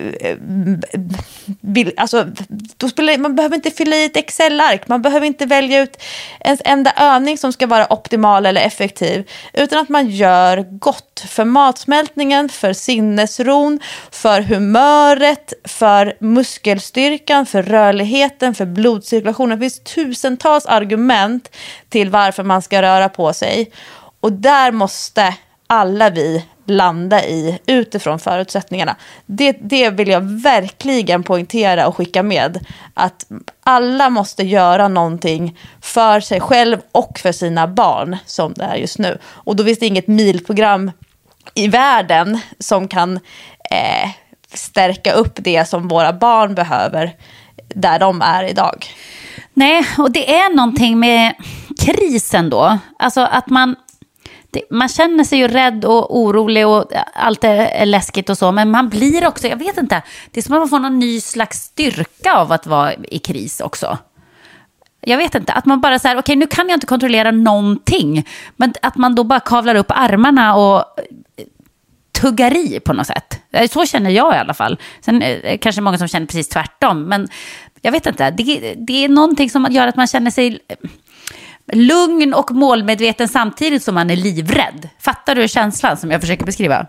B: vill, alltså, då spelar, man behöver inte fylla i ett Excel-ark, man behöver inte välja ut en enda övning som ska vara optimal eller effektiv, utan att man gör gott för matsmältningen, för sinnesron, för humöret, för muskelstyrkan, för rörligheten, för blodcirkulationen. Det finns tusentals argument till varför man ska röra på sig. Och där måste alla vi landa i utifrån förutsättningarna. Det, det vill jag verkligen poängtera och skicka med. Att alla måste göra någonting för sig själv och för sina barn som det är just nu. Och då finns det inget milprogram i världen som kan eh, stärka upp det som våra barn behöver där de är idag.
A: Nej, och det är någonting med krisen då. Alltså att man Det, man känner sig ju rädd och orolig och allt är läskigt och så, men man blir också, jag vet inte, det är som att man får någon ny slags styrka av att vara i kris också. Jag vet inte, att man bara så här, okej, nu kan jag inte kontrollera någonting. Men att man då bara kavlar upp armarna och tuggar i på något sätt. Så känner jag i alla fall. Sen eh, kanske många som känner precis tvärtom. Men jag vet inte, det, det är någonting som gör att man känner sig lugn och målmedveten samtidigt som man är livrädd. Fattar du känslan som jag försöker beskriva?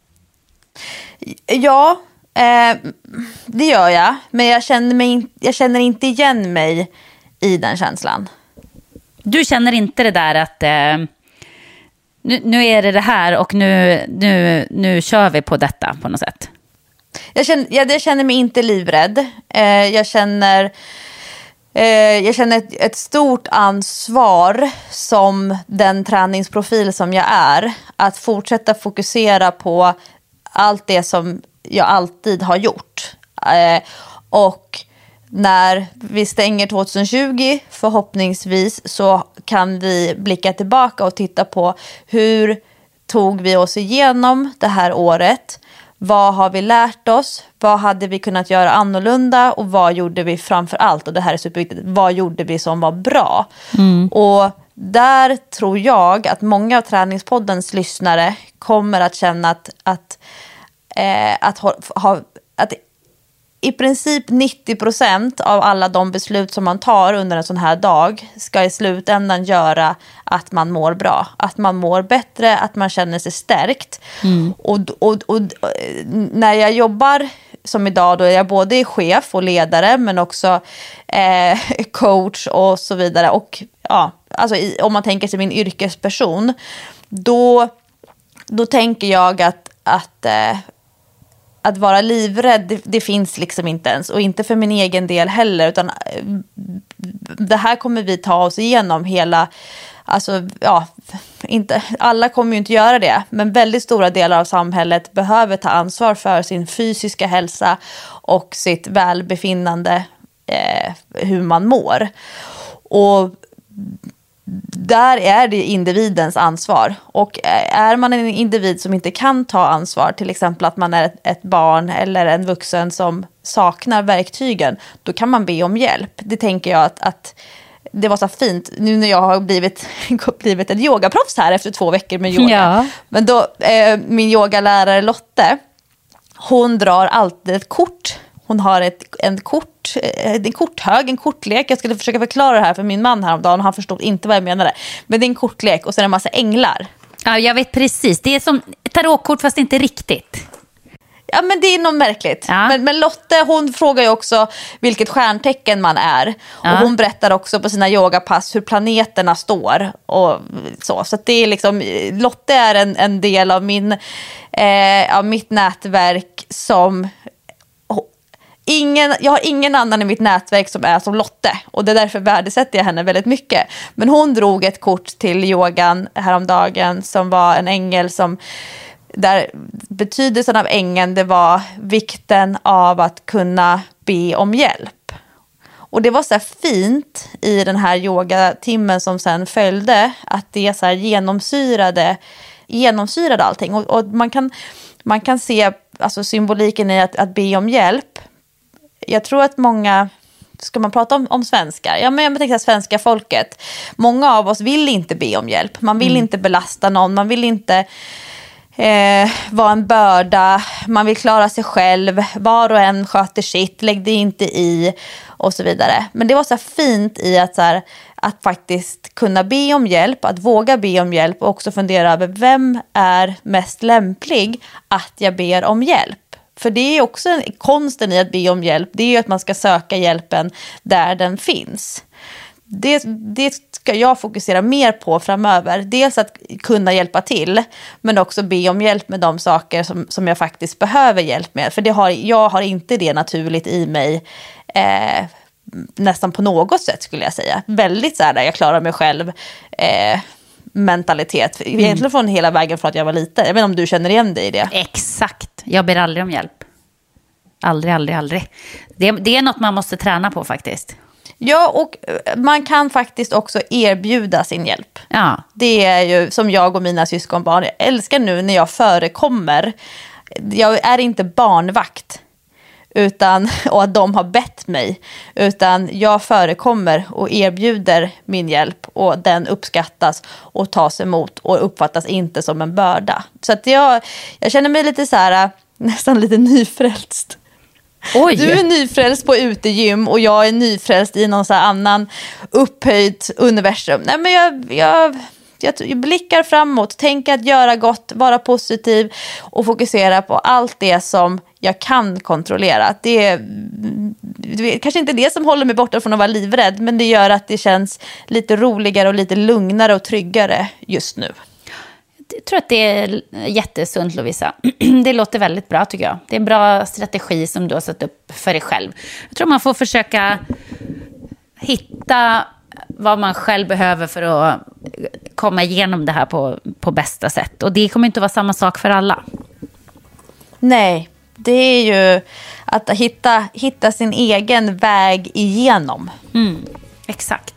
B: Ja, eh, det gör jag. Men jag känner, mig, jag känner inte igen mig i den känslan.
A: Du känner inte det där att eh, nu, nu är det det här och nu, nu, nu kör vi på detta på något sätt?
B: Jag känner, jag, jag känner mig inte livrädd. Eh, jag känner, eh, jag känner ett, ett stort ansvar som den träningsprofil som jag är. Att fortsätta fokusera på allt det som jag alltid har gjort. Eh, och när vi stänger tjugo-tjugo förhoppningsvis så kan vi blicka tillbaka och titta på hur tog vi oss igenom det här året. Vad har vi lärt oss? Vad hade vi kunnat göra annorlunda? Och vad gjorde vi framför allt? Och det här är superviktigt. Vad gjorde vi som var bra? Mm. Och där tror jag att många av Träningspoddens lyssnare kommer att känna att, att, eh, att, ha, ha, att i princip nittio procent av alla de beslut som man tar under en sån här dag ska i slutändan göra att man mår bra. Att man mår bättre, att man känner sig stärkt. Mm. Och, och, och, och när jag jobbar som idag, då är jag både chef och ledare men också eh, coach och så vidare. Och ja, alltså i, om man tänker sig min yrkesperson, då, då tänker jag att, att eh, Att vara livrädd, det, det finns liksom inte ens. Och inte för min egen del heller. Utan det här kommer vi ta oss igenom hela... Alltså, ja, inte, alla kommer ju inte göra det. Men väldigt stora delar av samhället behöver ta ansvar för sin fysiska hälsa och sitt välbefinnande, eh, hur man mår. Och där är det individens ansvar. Och är man en individ som inte kan ta ansvar, till exempel att man är ett, ett barn eller en vuxen som saknar verktygen, då kan man be om hjälp. Det tänker jag att, att det var så fint nu när jag har blivit, blivit ett yogaproffs här efter två veckor med yoga. Ja. Men då, eh, min yogalärare Lotte, hon drar alltid ett kort. Hon har ett, en, kort, en korthög, en kortlek. Jag skulle försöka förklara det här för min man häromdagen och han förstod inte vad jag menade. Men det är en kortlek och sen en massa änglar.
A: Ja, jag vet precis. Det är som tarotkort fast inte riktigt.
B: Ja, men det är något märkligt. Ja. Men, men Lotte, hon frågar ju också vilket stjärntecken man är. Ja. Och hon berättar också på sina yogapass hur planeterna står. Och så så att det är liksom, Lotte är en, en del av, min, eh, av mitt nätverk som... Ingen, jag har ingen annan i mitt nätverk som är som Lotte. Och det är därför värdesätter jag henne väldigt mycket. Men hon drog ett kort till yogan häromdagen som var en ängel som... Där betydelsen av ängeln, det var vikten av att kunna be om hjälp. Och det var så här fint i den här yogatimmen som sen följde. Att det så här genomsyrade, genomsyrade allting. Och, och man, kan, man kan se alltså symboliken i att, att be om hjälp. Jag tror att många, ska man prata om, om svenskar? Ja, men jag tänker att svenska folket, många av oss vill inte be om hjälp. Man vill mm. inte belasta någon, man vill inte eh, vara en börda. Man vill klara sig själv, var och en sköter sitt, lägg det inte i och så vidare. Men det var så fint i att, så här, att faktiskt kunna be om hjälp, att våga be om hjälp och också fundera över vem är mest lämplig att jag ber om hjälp. För det är också en, konsten i att be om hjälp. Det är ju att man ska söka hjälpen där den finns. Det, det ska jag fokusera mer på framöver. Dels att kunna hjälpa till. Men också be om hjälp med de saker som, som jag faktiskt behöver hjälp med. För det har, jag har inte det naturligt i mig. Eh, nästan på något sätt skulle jag säga. Väldigt så här där jag klarar mig själv. Eh, mentalitet. Egentligen mm. från hela vägen från att jag var liten. Jag vet inte om du känner igen dig i det.
A: Exakt. Jag ber aldrig om hjälp. Aldrig, aldrig, aldrig. Det, det är något man måste träna på faktiskt.
B: Ja, och man kan faktiskt också erbjuda sin hjälp.
A: Ja.
B: Det är ju som jag och mina syskonbarn. Jag älskar nu när jag förekommer. Jag är inte barnvakt. utan, och att de har bett mig, utan jag förekommer och erbjuder min hjälp och den uppskattas och tas emot och uppfattas inte som en börda. Så att jag, jag känner mig lite så här, nästan lite nyfrälst.
A: Oj.
B: Du är nyfrälst på utegym och jag är nyfrälst i någon så här annan upphöjt universum. Nej, men jag, jag, jag blickar framåt, tänker att göra gott, vara positiv och fokusera på allt det som jag kan kontrollera. Det är, det är kanske inte det som håller mig borta från att vara livrädd, men det gör att det känns lite roligare och lite lugnare och tryggare just nu.
A: Jag tror att det är jättesunt, Lovisa. Det låter väldigt bra, tycker jag. Det är en bra strategi som du har satt upp för dig själv. Jag tror man får försöka hitta vad man själv behöver för att komma igenom det här på, på bästa sätt. Och det kommer inte att vara samma sak för alla.
B: Nej, det är ju att hitta, hitta sin egen väg igenom.
A: Mm, exakt.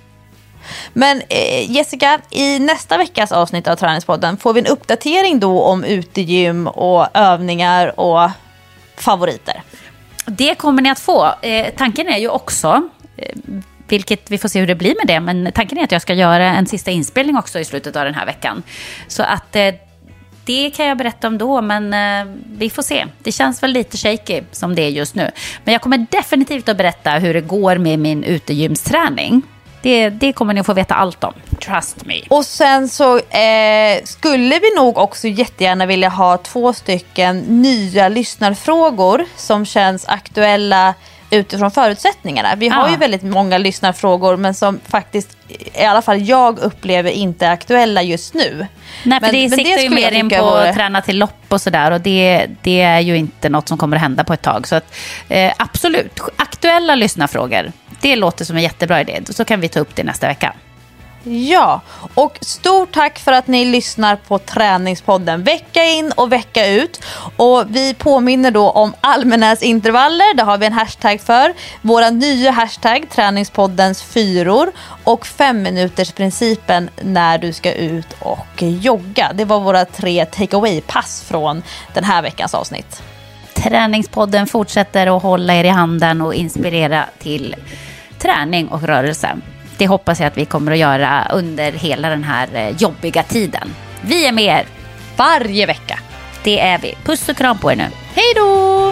B: Men eh, Jessica, i nästa veckas avsnitt av Träningspodden får vi en uppdatering då om utegym och övningar och favoriter.
A: Det kommer ni att få. Eh, tanken är ju också, eh, vilket vi får se hur det blir med det, men tanken är att jag ska göra en sista inspelning också i slutet av den här veckan. Så att eh, det kan jag berätta om då, men eh, vi får se. Det känns väl lite shaky som det är just nu. Men jag kommer definitivt att berätta hur det går med min utegymsträning. Det, det kommer ni att få veta allt om. Trust me.
B: Och sen så eh, skulle vi nog också jättegärna vilja ha två stycken nya lyssnarfrågor som känns aktuella utifrån förutsättningarna. Vi har
A: ja.
B: ju väldigt många lyssnarfrågor, men som faktiskt i alla fall jag upplever inte är aktuella just nu.
A: Nej, för
B: men,
A: det
B: men
A: siktar
B: det
A: ju mer in på
B: vore...
A: att träna till lopp och sådär, och det, det är ju inte något som kommer att hända på ett tag. Så att, eh, absolut, aktuella lyssnarfrågor, det låter som en jättebra idé. Så kan vi ta upp det nästa vecka.
B: Ja, och stort tack för att ni lyssnar på Träningspodden vecka in och vecka ut. Och vi påminner då om Almenäsintervaller, det har vi en hashtag för. Våra nya hashtag, Träningspoddens fyror, och femminutersprincipen när du ska ut och jogga. Det var våra tre takeaway-pass från den här veckans avsnitt.
A: Träningspodden fortsätter att hålla er i handen och inspirera till träning och rörelse. Det hoppas jag att vi kommer att göra under hela den här jobbiga tiden. Vi är med er
B: varje vecka.
A: Det är vi. Puss och kram på er nu.
B: Hej då!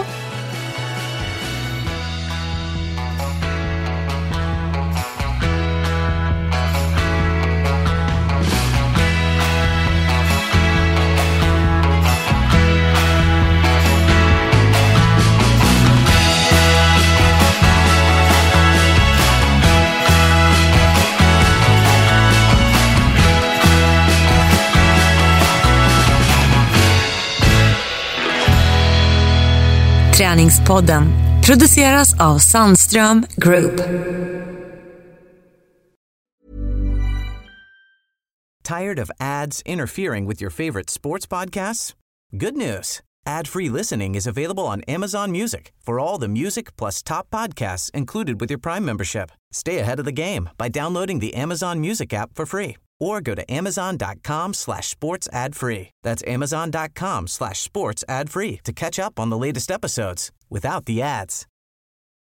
G: Träningspodden produceras av Sandström Group.
D: Tired of ads interfering with your favorite sports podcasts? Good news. Ad-free listening is available on Amazon Music for all the music plus top podcasts included with your Prime membership. Stay ahead of the game by downloading the Amazon Music app for free or go to amazon.com slash sports ad free. That's amazon.com slash sports ad free to catch up on the latest episodes without the ads.